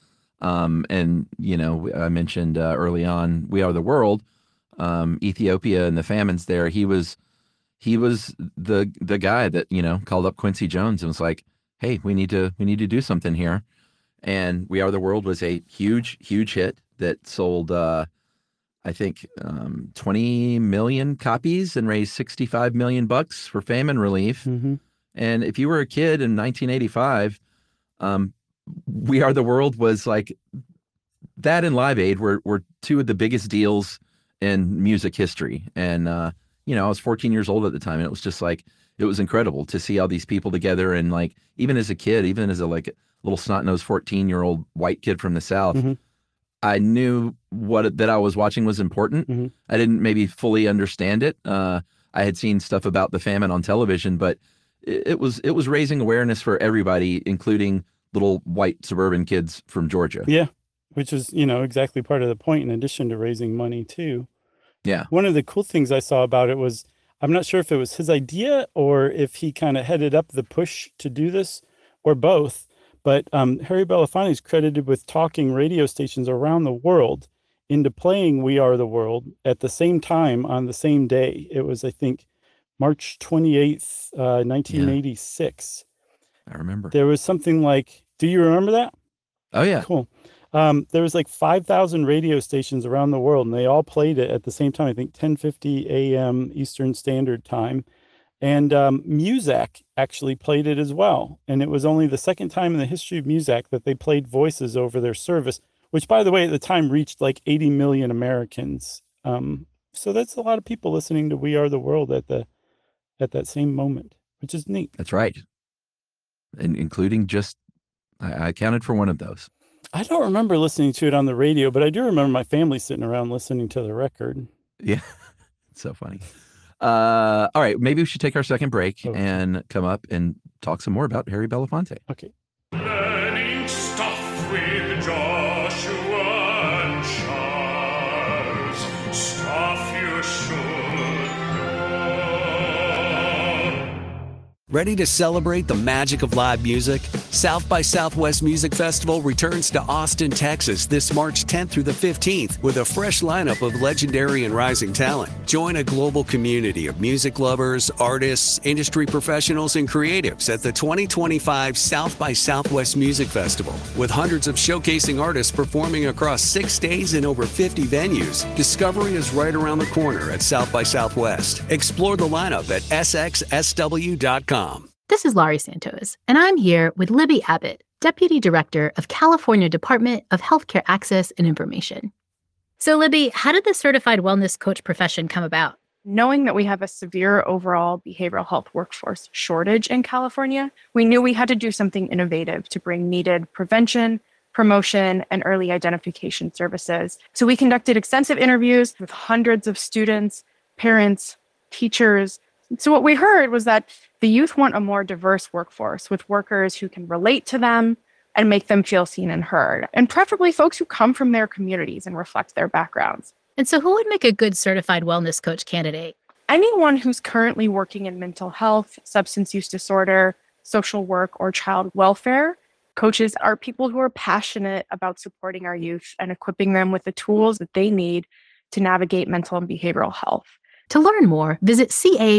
Speaker 3: And, you know, I mentioned early on, We Are the World, Ethiopia and the famines there. He was the guy that, you know, called up Quincy Jones and was like, hey, we need to do something here. And We Are the World was a huge hit that sold, I think, 20 million copies and raised $65 million for famine relief. And if you were a kid in 1985, We Are the World was like that, and Live Aid were two of the biggest deals in music history. And, you know, I was 14 years old at the time, and it was just like, it was incredible to see all these people together. And like, even as a kid, even as a little snot-nosed 14-year-old white kid from the South, I knew that I was watching was important. I didn't maybe fully understand it. I had seen stuff about the famine on television, but it was raising awareness for everybody, including little white suburban kids from Georgia.
Speaker 2: Yeah, which is, exactly part of the point, in addition to raising money too.
Speaker 3: Yeah.
Speaker 2: One of the cool things I saw about it was, I'm not sure if it was his idea or if he kind of headed up the push to do this, or both, but Harry Belafonte is credited with talking radio stations around the world into playing We Are the World at the same time on the same day. It was, I think, March 28th, 1986.
Speaker 3: I remember.
Speaker 2: There was something like, do you remember that?
Speaker 3: Oh, yeah.
Speaker 2: Cool. There was like 5,000 radio stations around the world, and they all played it at the same time. I think 10:50 a.m. Eastern Standard Time. And Muzak actually played it as well. And it was only the second time in the history of Muzak that they played voices over their service, which, by the way, at the time reached like 80 million Americans. So that's a lot of people listening to We Are the World at that same moment, which is neat.
Speaker 3: That's right. And including I counted for one of those.
Speaker 2: I don't remember listening to it on the radio, but I do remember my family sitting around listening to the record.
Speaker 3: Yeah. It's so funny. All right. Maybe we should take our second break and come up and talk some more about Harry Belafonte.
Speaker 2: Okay.
Speaker 6: Learning stuff with Joshua and Charles. Stuff you should know.
Speaker 1: Ready to celebrate the magic of live music? South by Southwest Music Festival returns to Austin, Texas this March 10th through the 15th with a fresh lineup of legendary and rising talent. Join a global community of music lovers, artists, industry professionals, and creatives at the 2025 South by Southwest Music Festival, with hundreds of showcasing artists performing across 6 days in over 50 venues. Discovery is right around the corner at South by Southwest. Explore the lineup at sxsw.com.
Speaker 8: This is Laurie Santos, and I'm here with Libby Abbott, Deputy Director of California Department of Healthcare Access and Information. So, Libby, how did the certified wellness coach profession come about?
Speaker 10: Knowing that we have a severe overall behavioral health workforce shortage in California, we knew we had to do something innovative to bring needed prevention, promotion, and early identification services. So we conducted extensive interviews with hundreds of students, parents, teachers. So what we heard was that the youth want a more diverse workforce with workers who can relate to them and make them feel seen and heard, and preferably folks who come from their communities and reflect their backgrounds.
Speaker 8: And so who would make a good certified wellness coach candidate?
Speaker 10: Anyone who's currently working in mental health, substance use disorder, social work, or child welfare. Coaches are people who are passionate about supporting our youth and equipping them with the tools that they need to navigate mental and behavioral health.
Speaker 8: To learn more, visit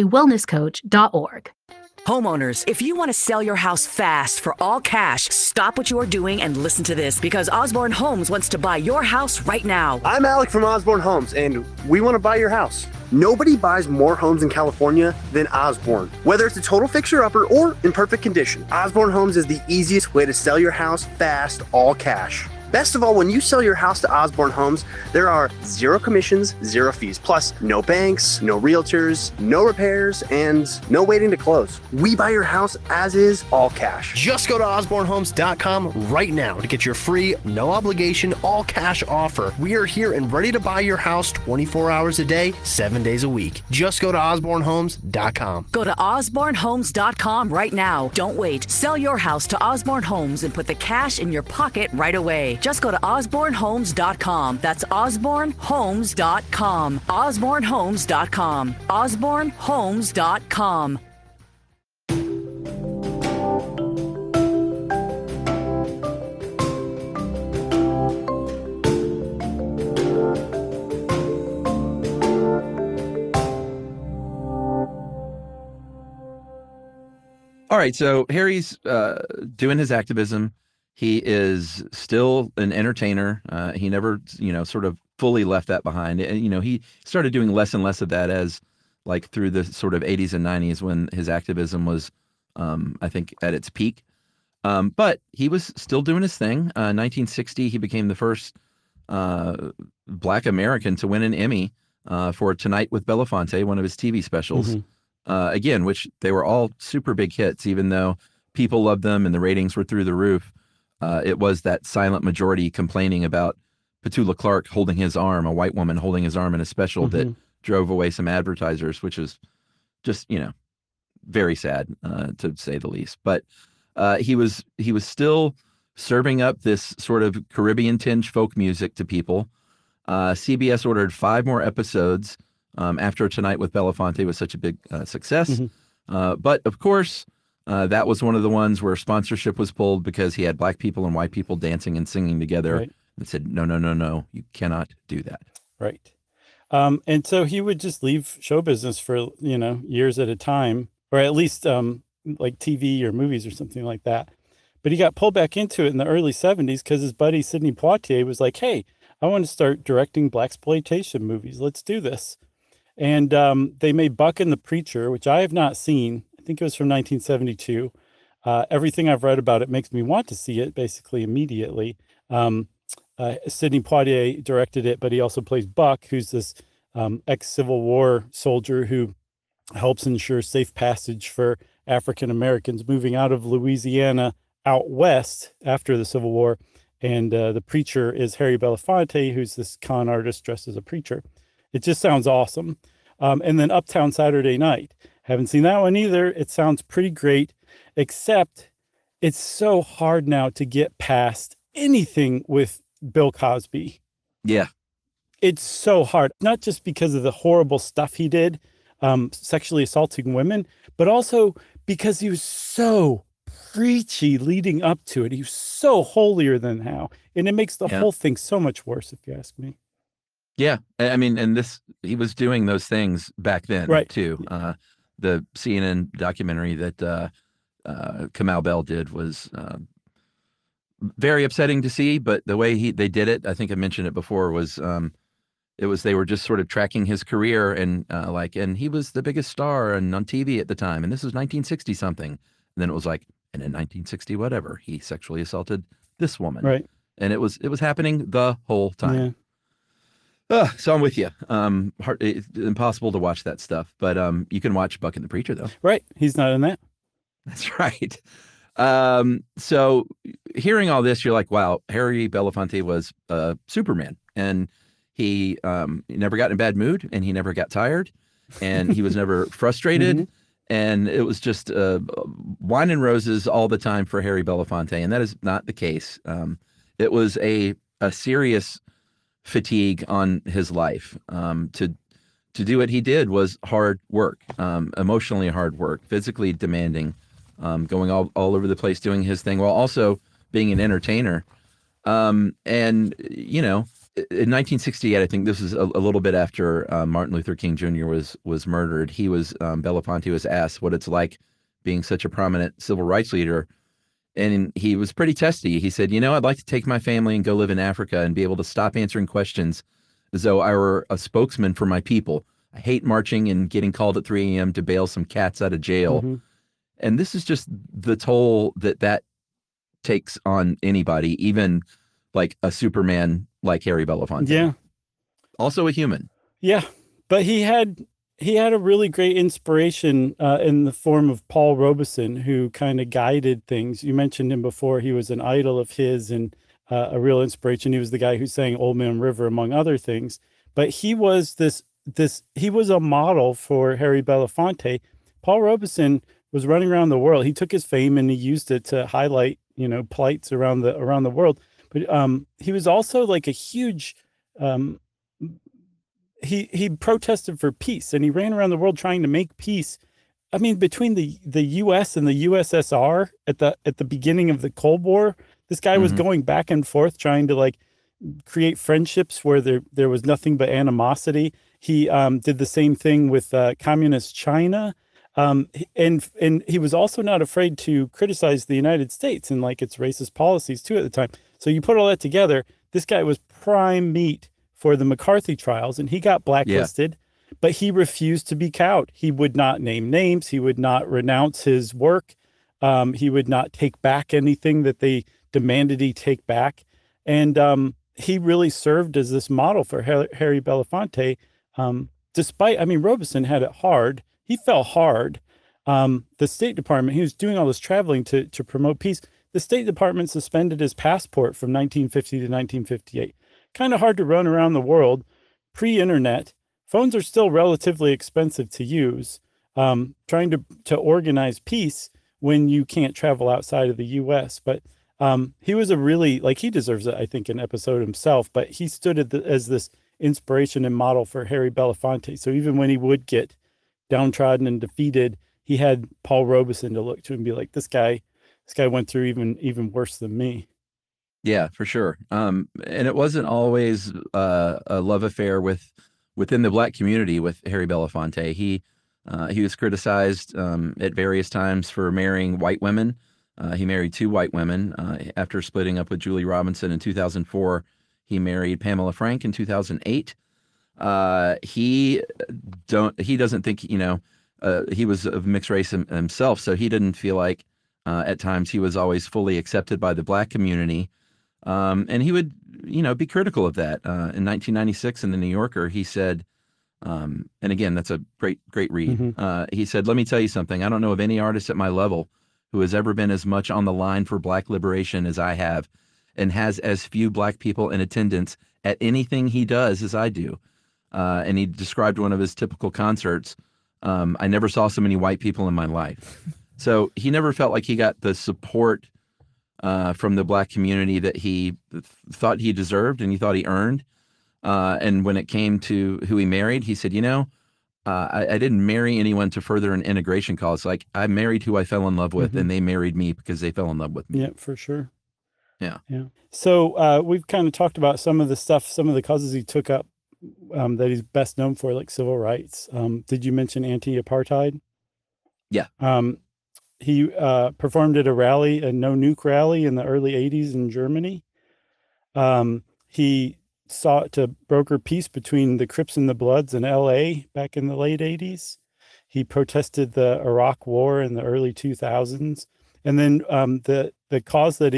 Speaker 8: cawellnesscoach.org.
Speaker 11: Homeowners, if you want to sell your house fast for all cash, stop what you are doing and listen to this, because Osborne Homes wants to buy your house right now.
Speaker 12: I'm Alec from Osborne Homes, and we want to buy your house. Nobody buys more homes in California than Osborne. Whether it's a total fixer-upper or in perfect condition, Osborne Homes is the easiest way to sell your house fast, all cash. Best of all, when you sell your house to Osborne Homes, there are 0 commissions, 0 fees, plus no banks, no realtors, no repairs, and no waiting to close. We buy your house as is, all cash.
Speaker 13: Just go to osbornehomes.com right now to get your free, no obligation, all cash offer. We are here and ready to buy your house 24 hours a day, 7 days a week. Just go to osbornehomes.com.
Speaker 11: Go to osbornehomes.com right now. Don't wait. Sell your house to Osborne Homes and put the cash in your pocket right away. Just go to osbornehomes.com. That's osbornehomes.com. osbornehomes.com. osbornehomes.com.
Speaker 3: All right, so Harry's doing his activism. He is still an entertainer. He never, sort of fully left that behind. And, he started doing less and less of that as, like, through the sort of 80s and 90s when his activism was, I think, at its peak. But he was still doing his thing. 1960, he became the first Black American to win an Emmy for Tonight with Belafonte, one of his TV specials. Again, which they were all super big hits, even though people loved them and the ratings were through the roof. It was that silent majority complaining about Petula Clark holding his arm, a white woman holding his arm in a special that drove away some advertisers, which is just, very sad, to say the least. But he was still serving up this sort of Caribbean tinge folk music to people. CBS ordered 5 more episodes after Tonight with Belafonte was such a big success. But of course, that was one of the ones where sponsorship was pulled because he had black people and white people dancing and singing together.
Speaker 2: Right.
Speaker 3: And said, no, you cannot do that.
Speaker 2: Right. And so he would just leave show business for, years at a time, or at least like TV or movies or something like that. But he got pulled back into it in the early 70s because his buddy Sidney Poitier was like, hey, I want to start directing blaxploitation movies. Let's do this. And they made Buck and the Preacher, which I have not seen. I think it was from 1972. Everything I've read about it makes me want to see it basically immediately. Sidney Poitier directed it, but he also plays Buck, who's this ex-Civil War soldier who helps ensure safe passage for African Americans moving out of Louisiana out west after the Civil War. And the preacher is Harry Belafonte, who's this con artist dressed as a preacher. It just sounds awesome. And then Uptown Saturday Night. Haven't seen that one either. It sounds pretty great, except it's so hard now to get past anything with Bill Cosby.
Speaker 3: Yeah.
Speaker 2: It's so hard, not just because of the horrible stuff he did, sexually assaulting women, but also because he was so preachy leading up to it. He was so holier than thou. And it makes the whole thing so much worse, if you ask me.
Speaker 3: Yeah. I mean, and he was doing those things back then,
Speaker 2: right,
Speaker 3: too. The CNN documentary that Kamau Bell did was very upsetting to see, but the way they did it, I think I mentioned it before, was they were just sort of tracking his career and and he was the biggest star on TV at the time, and this was 1960 something, and then it was like, and in 1960 whatever, he sexually assaulted this woman,
Speaker 2: right?
Speaker 3: And it was happening the whole time. So I'm with you. It's impossible to watch that stuff, but you can watch Buck and the Preacher though.
Speaker 2: Right, he's not in that.
Speaker 3: That's right. So hearing all this, you're like, wow, Harry Belafonte was Superman, and he never got in a bad mood, and he never got tired, and he was never frustrated. And it was just wine and roses all the time for Harry Belafonte, and that is not the case. It was a serious fatigue on his life. To do what he did was hard work, emotionally hard work, physically demanding, going all over the place doing his thing while also being an entertainer. And, in 1968, I think this is a little bit after Martin Luther King Jr. was murdered. Belafonte was asked what it's like being such a prominent civil rights leader. And he was pretty testy. He said, I'd like to take my family and go live in Africa and be able to stop answering questions as though I were a spokesman for my people. I hate marching and getting called at 3 a.m. to bail some cats out of jail. And this is just the toll that takes on anybody, even like a Superman like Harry Belafonte.
Speaker 2: Yeah.
Speaker 3: Also a human.
Speaker 2: Yeah. But he had a really great inspiration in the form of Paul Robeson, who kind of guided things. You mentioned him before. He was an idol of his and a real inspiration. He was the guy who sang Old Man River, among other things. But he was he was a model for Harry Belafonte. Paul Robeson was running around the world. He took his fame and he used it to highlight, plights around the world. But he was also like a huge he protested for peace, and he ran around the world trying to make peace. I mean, between the U.S. and the USSR at the beginning of the Cold War, this guy was going back and forth trying to create friendships where there was nothing but animosity. He did the same thing with communist China, and he was also not afraid to criticize the United States and its racist policies too at the time. So you put all that together, this guy was prime meat for the McCarthy trials, and he got blacklisted, but he refused to be cowed. He would not name names. He would not renounce his work. He would not take back anything that they demanded he take back. And he really served as this model for Harry Belafonte. Robeson had it hard. He fell hard. The State Department, he was doing all this traveling to promote peace. The State Department suspended his passport from 1950 to 1958. Kind of hard to run around the world. Pre-internet, phones are still relatively expensive to use. trying to organize peace when you can't travel outside of the U.S. But he was a really, like, he deserves, I think, an episode himself, but he stood as this inspiration and model for Harry Belafonte. So even when he would get downtrodden and defeated, he had Paul Robeson to look to and be like, this guy went through even worse than me.
Speaker 3: Yeah, for sure. And it wasn't always a love affair within the Black community with Harry Belafonte. He was criticized at various times for marrying white women. He married 2 white women. After splitting up with Julie Robinson in 2004, he married Pamela Frank in 2008. He doesn't think, he was of mixed race himself, so he didn't feel like at times he was always fully accepted by the Black community. And he would, be critical of that. In 1996 in the New Yorker, he said, and again, that's a great read.
Speaker 2: Mm-hmm.
Speaker 3: He said, "Let me tell you something. I don't know of any artist at my level who has ever been as much on the line for Black liberation as I have, and has as few Black people in attendance at anything he does as I do." And he described one of his typical concerts. "I never saw so many white people in my life." So he never felt like he got the support from the Black community that he thought he deserved and he thought he earned. And when it came to who he married, he said, I didn't marry anyone to further an integration cause. Like, I married who I fell in love with,
Speaker 2: Mm-hmm.
Speaker 3: and they married me because they fell in love with me.
Speaker 2: Yeah, for sure.
Speaker 3: Yeah.
Speaker 2: So we've kind of talked about some of the causes he took up that he's best known for, like civil rights. Did you mention anti-apartheid?
Speaker 3: Yeah.
Speaker 2: He performed at a no nuke rally in the early 80s in Germany. He sought to broker peace between the Crips and the Bloods in LA back in the late 80s. He protested the Iraq War in the early 2000s. And then the cause that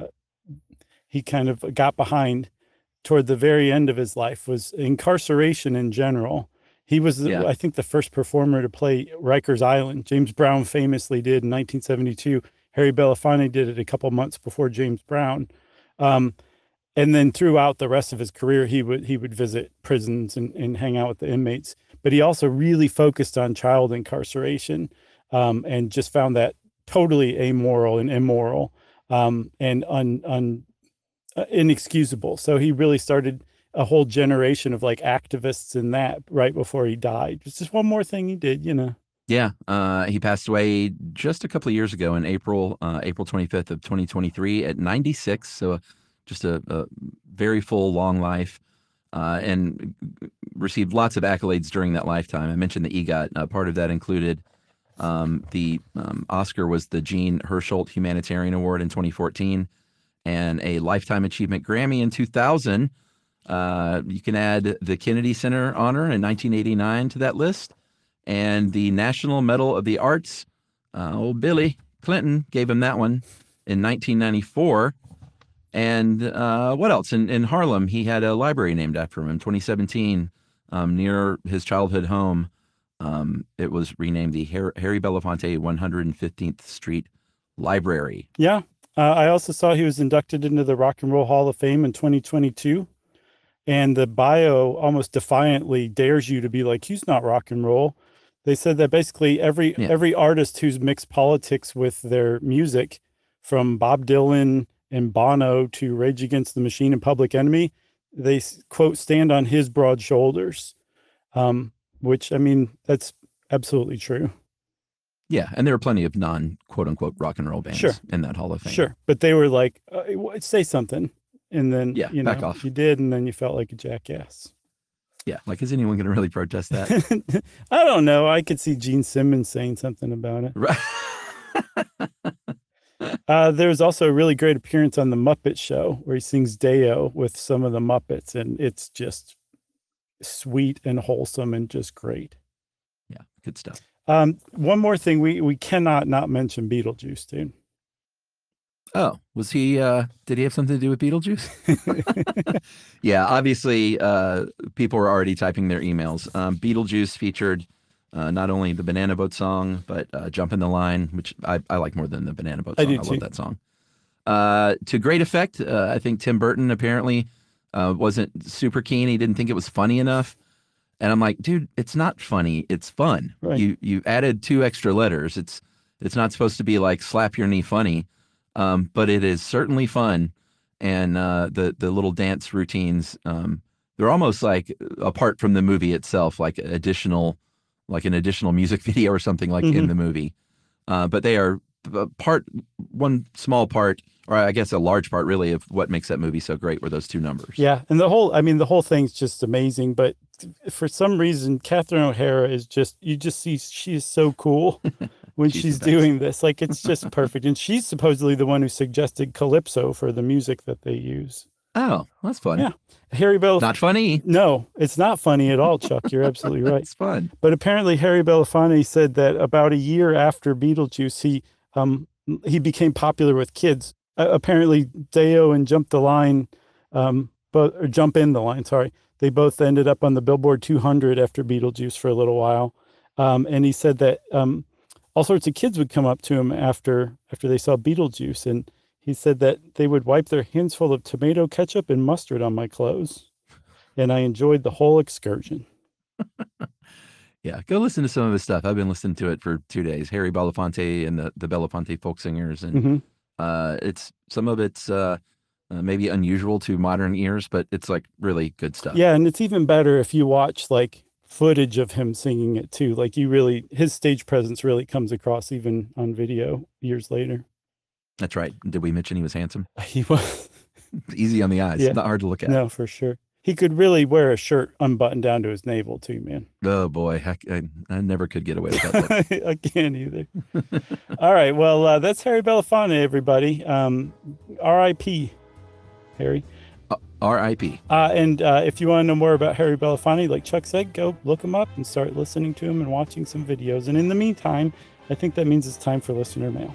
Speaker 2: he kind of got behind toward the very end of his life was incarceration in general. He was, I think, the first performer to play Rikers Island. James Brown famously did in 1972. Harry Belafonte did it a couple months before James Brown. And then throughout the rest of his career, he would visit prisons and hang out with the inmates. But he also really focused on child incarceration and just found that totally amoral and immoral and inexcusable. So he really started a whole generation of like activists in that right before he died. It's just one more thing he did,
Speaker 3: Yeah. He passed away just a couple of years ago in April 25th of 2023 at 96. So just a very full, long life, and received lots of accolades during that lifetime. I mentioned the EGOT. Part of that included the Oscar was the Jean Hersholt Humanitarian Award in 2014 and a Lifetime Achievement Grammy in 2000. You can add the Kennedy Center honor in 1989 to that list, and the National Medal of the Arts. Old Billy Clinton gave him that one in 1994. And what else? In Harlem, he had a library named after him in 2017 near his childhood home. It was renamed the Harry Belafonte 115th Street Library.
Speaker 2: Yeah. I also saw he was inducted into the Rock and Roll Hall of Fame in 2022. And the bio almost defiantly dares you to be like, he's not rock and roll. They said that basically every artist who's mixed politics with their music, from Bob Dylan and Bono to Rage Against the Machine and Public Enemy, they quote, stand on his broad shoulders, which, I mean, that's absolutely true.
Speaker 3: Yeah, and there are plenty of non-quote unquote rock and roll bands in that Hall of Fame.
Speaker 2: Sure, but they were like, say something, and then
Speaker 3: back off.
Speaker 2: You did, and then you felt like a jackass.
Speaker 3: Yeah, like, is anyone going to really protest that?
Speaker 2: I don't know. I could see Gene Simmons saying something about it.
Speaker 3: Right.
Speaker 2: There's also a really great appearance on The Muppet Show where he sings Deo with some of the Muppets, and it's just sweet and wholesome and just great.
Speaker 3: Yeah, good stuff.
Speaker 2: One more thing, we cannot not mention Beetlejuice, dude.
Speaker 3: Oh, was he, did he have something to do with Beetlejuice? Yeah, obviously, people were already typing their emails. Beetlejuice featured not only the Banana Boat song, but Jump in the Line, which I like more than the Banana Boat song. I love that song. To great effect. I think Tim Burton apparently wasn't super keen. He didn't think it was funny enough. And I'm like, dude, it's not funny. It's fun.
Speaker 2: Right.
Speaker 3: You added 2 extra letters. It's not supposed to be like slap your knee funny, but it is certainly fun. And the little dance routines, they're almost like apart from the movie itself, like an additional music video or something like in the movie. But they are one small part, or I guess a large part really, of what makes that movie so great were those 2 numbers.
Speaker 2: Yeah. And the whole thing's just amazing. But for some reason, Catherine O'Hara is you just see she is so cool when she's doing this. Like, it's just perfect. And she's supposedly the one who suggested Calypso for the music that they use.
Speaker 3: Oh, that's fun.
Speaker 2: Yeah. Harry Belafonte.
Speaker 3: Not funny.
Speaker 2: No, it's not funny at all, Chuck. You're absolutely right.
Speaker 3: It's fun.
Speaker 2: But apparently Harry Belafonte said that about a year after Beetlejuice, he became popular with kids. Apparently Deo and Jump in the Line, sorry. They both ended up on the Billboard 200 after Beetlejuice for a little while. And he said that all sorts of kids would come up to him after they saw Beetlejuice, and he said that they would wipe their hands full of tomato ketchup and mustard on my clothes. And I enjoyed the whole excursion.
Speaker 3: Yeah, go listen to some of his stuff. I've been listening to it for 2 days. Harry Belafonte and the Belafonte Folk Singers, and it's some of it's maybe unusual to modern ears, but it's like really good stuff.
Speaker 2: Yeah, and it's even better if you watch like footage of him singing it too. Like his stage presence really comes across even on video years later.
Speaker 3: That's right. Did we mention he was handsome?
Speaker 2: He was.
Speaker 3: Easy on the eyes.
Speaker 2: Yeah.
Speaker 3: Not hard to look at.
Speaker 2: No, for sure. He could really wear a shirt unbuttoned down to his navel too, man.
Speaker 3: Oh boy, I never could get away with that.
Speaker 2: I can't either. All right, well, that's Harry Belafonte, everybody. R.I.P. Harry.
Speaker 3: R.I.P.
Speaker 2: And if you want to know more about Harry Belafonte, like Chuck said, go look him up and start listening to him and watching some videos. And in the meantime, I think that means it's time for listener mail.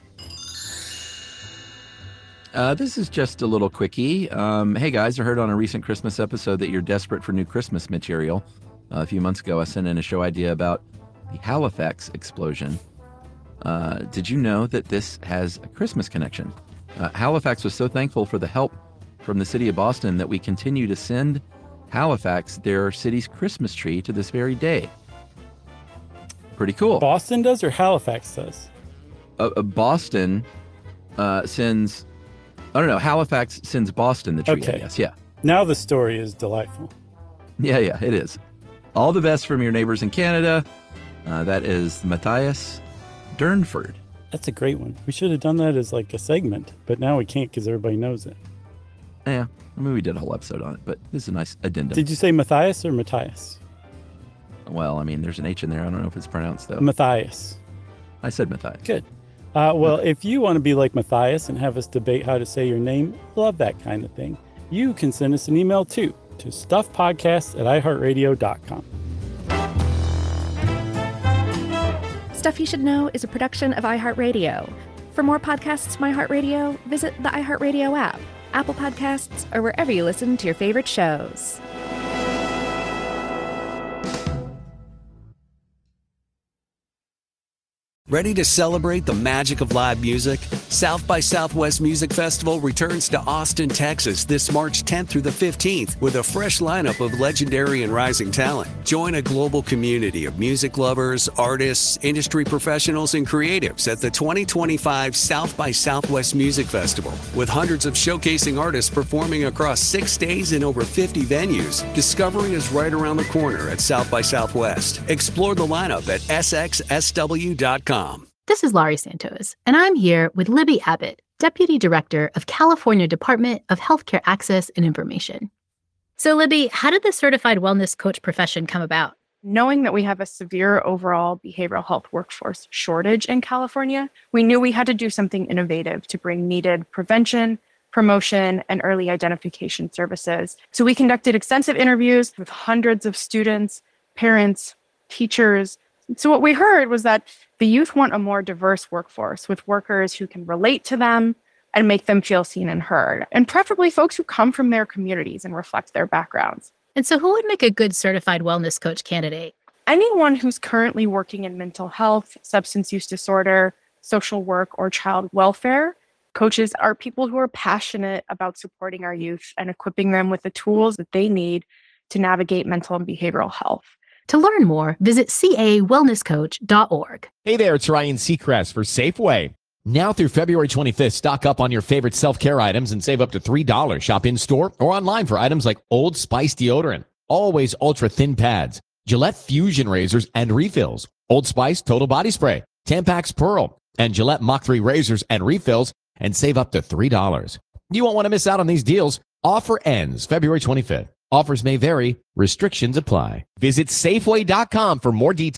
Speaker 3: This is just a little quickie. Hey guys, I heard on a recent Christmas episode that you're desperate for new Christmas material. A few months ago, I sent in a show idea about the Halifax explosion. Did you know that this has a Christmas connection? Halifax was so thankful for the help from the city of Boston that we continue to send Halifax their city's Christmas tree to this very day. Pretty cool.
Speaker 2: Boston does or Halifax does?
Speaker 3: Boston sends... I don't know. Halifax sends Boston the tree,
Speaker 2: okay.
Speaker 3: I guess. Yeah.
Speaker 2: Now the story is delightful.
Speaker 3: Yeah, it is. All the best from your neighbors in Canada. That is Matthias Durnford.
Speaker 2: That's a great one. We should have done that as like a segment, but now we can't because everybody knows it.
Speaker 3: Yeah. I mean, we did a whole episode on it, but this is a nice addendum.
Speaker 2: Did you say Matthias or Matthias?
Speaker 3: Well, I mean, there's an H in there. I don't know if it's pronounced, though.
Speaker 2: Matthias.
Speaker 3: I said Matthias.
Speaker 2: Good. Well, if you want to be like Matthias and have us debate how to say your name, love that kind of thing, you can send us an email too to stuffpodcasts@iheartradio.com.
Speaker 4: Stuff You Should Know is a production of iHeartRadio. For more podcasts from iHeartRadio, visit the iHeartRadio app, Apple Podcasts, or wherever you listen to your favorite shows.
Speaker 1: Ready to celebrate the magic of live music? South by Southwest Music Festival returns to Austin, Texas this March 10th through the 15th with a fresh lineup of legendary and rising talent. Join a global community of music lovers, artists, industry professionals, and creatives at the 2025 South by Southwest Music Festival. With hundreds of showcasing artists performing across 6 days in over 50 venues, discovery is right around the corner at South by Southwest. Explore the lineup at sxsw.com.
Speaker 8: This is Laurie Santos, and I'm here with Libby Abbott, Deputy Director of California Department of Healthcare Access and Information. So, Libby, how did the certified wellness coach profession come about?
Speaker 10: Knowing that we have a severe overall behavioral health workforce shortage in California, we knew we had to do something innovative to bring needed prevention, promotion, and early identification services. So we conducted extensive interviews with hundreds of students, parents, teachers. So what we heard was that the youth want a more diverse workforce with workers who can relate to them and make them feel seen and heard, and preferably folks who come from their communities and reflect their backgrounds.
Speaker 8: And so who would make a good certified wellness coach candidate?
Speaker 10: Anyone who's currently working in mental health, substance use disorder, social work, or child welfare. Coaches are people who are passionate about supporting our youth and equipping them with the tools that they need to navigate mental and behavioral health.
Speaker 8: To learn more, visit cawellnesscoach.org.
Speaker 14: Hey there, it's Ryan Seacrest for Safeway. Now through February 25th, stock up on your favorite self-care items and save up to $3. Shop in-store or online for items like Old Spice deodorant, Always Ultra Thin Pads, Gillette Fusion razors and refills, Old Spice Total Body Spray, Tampax Pearl, and Gillette Mach 3 razors and refills, and save up to $3. You won't want to miss out on these deals. Offer ends February 25th. Offers may vary. Restrictions apply. Visit Safeway.com for more details.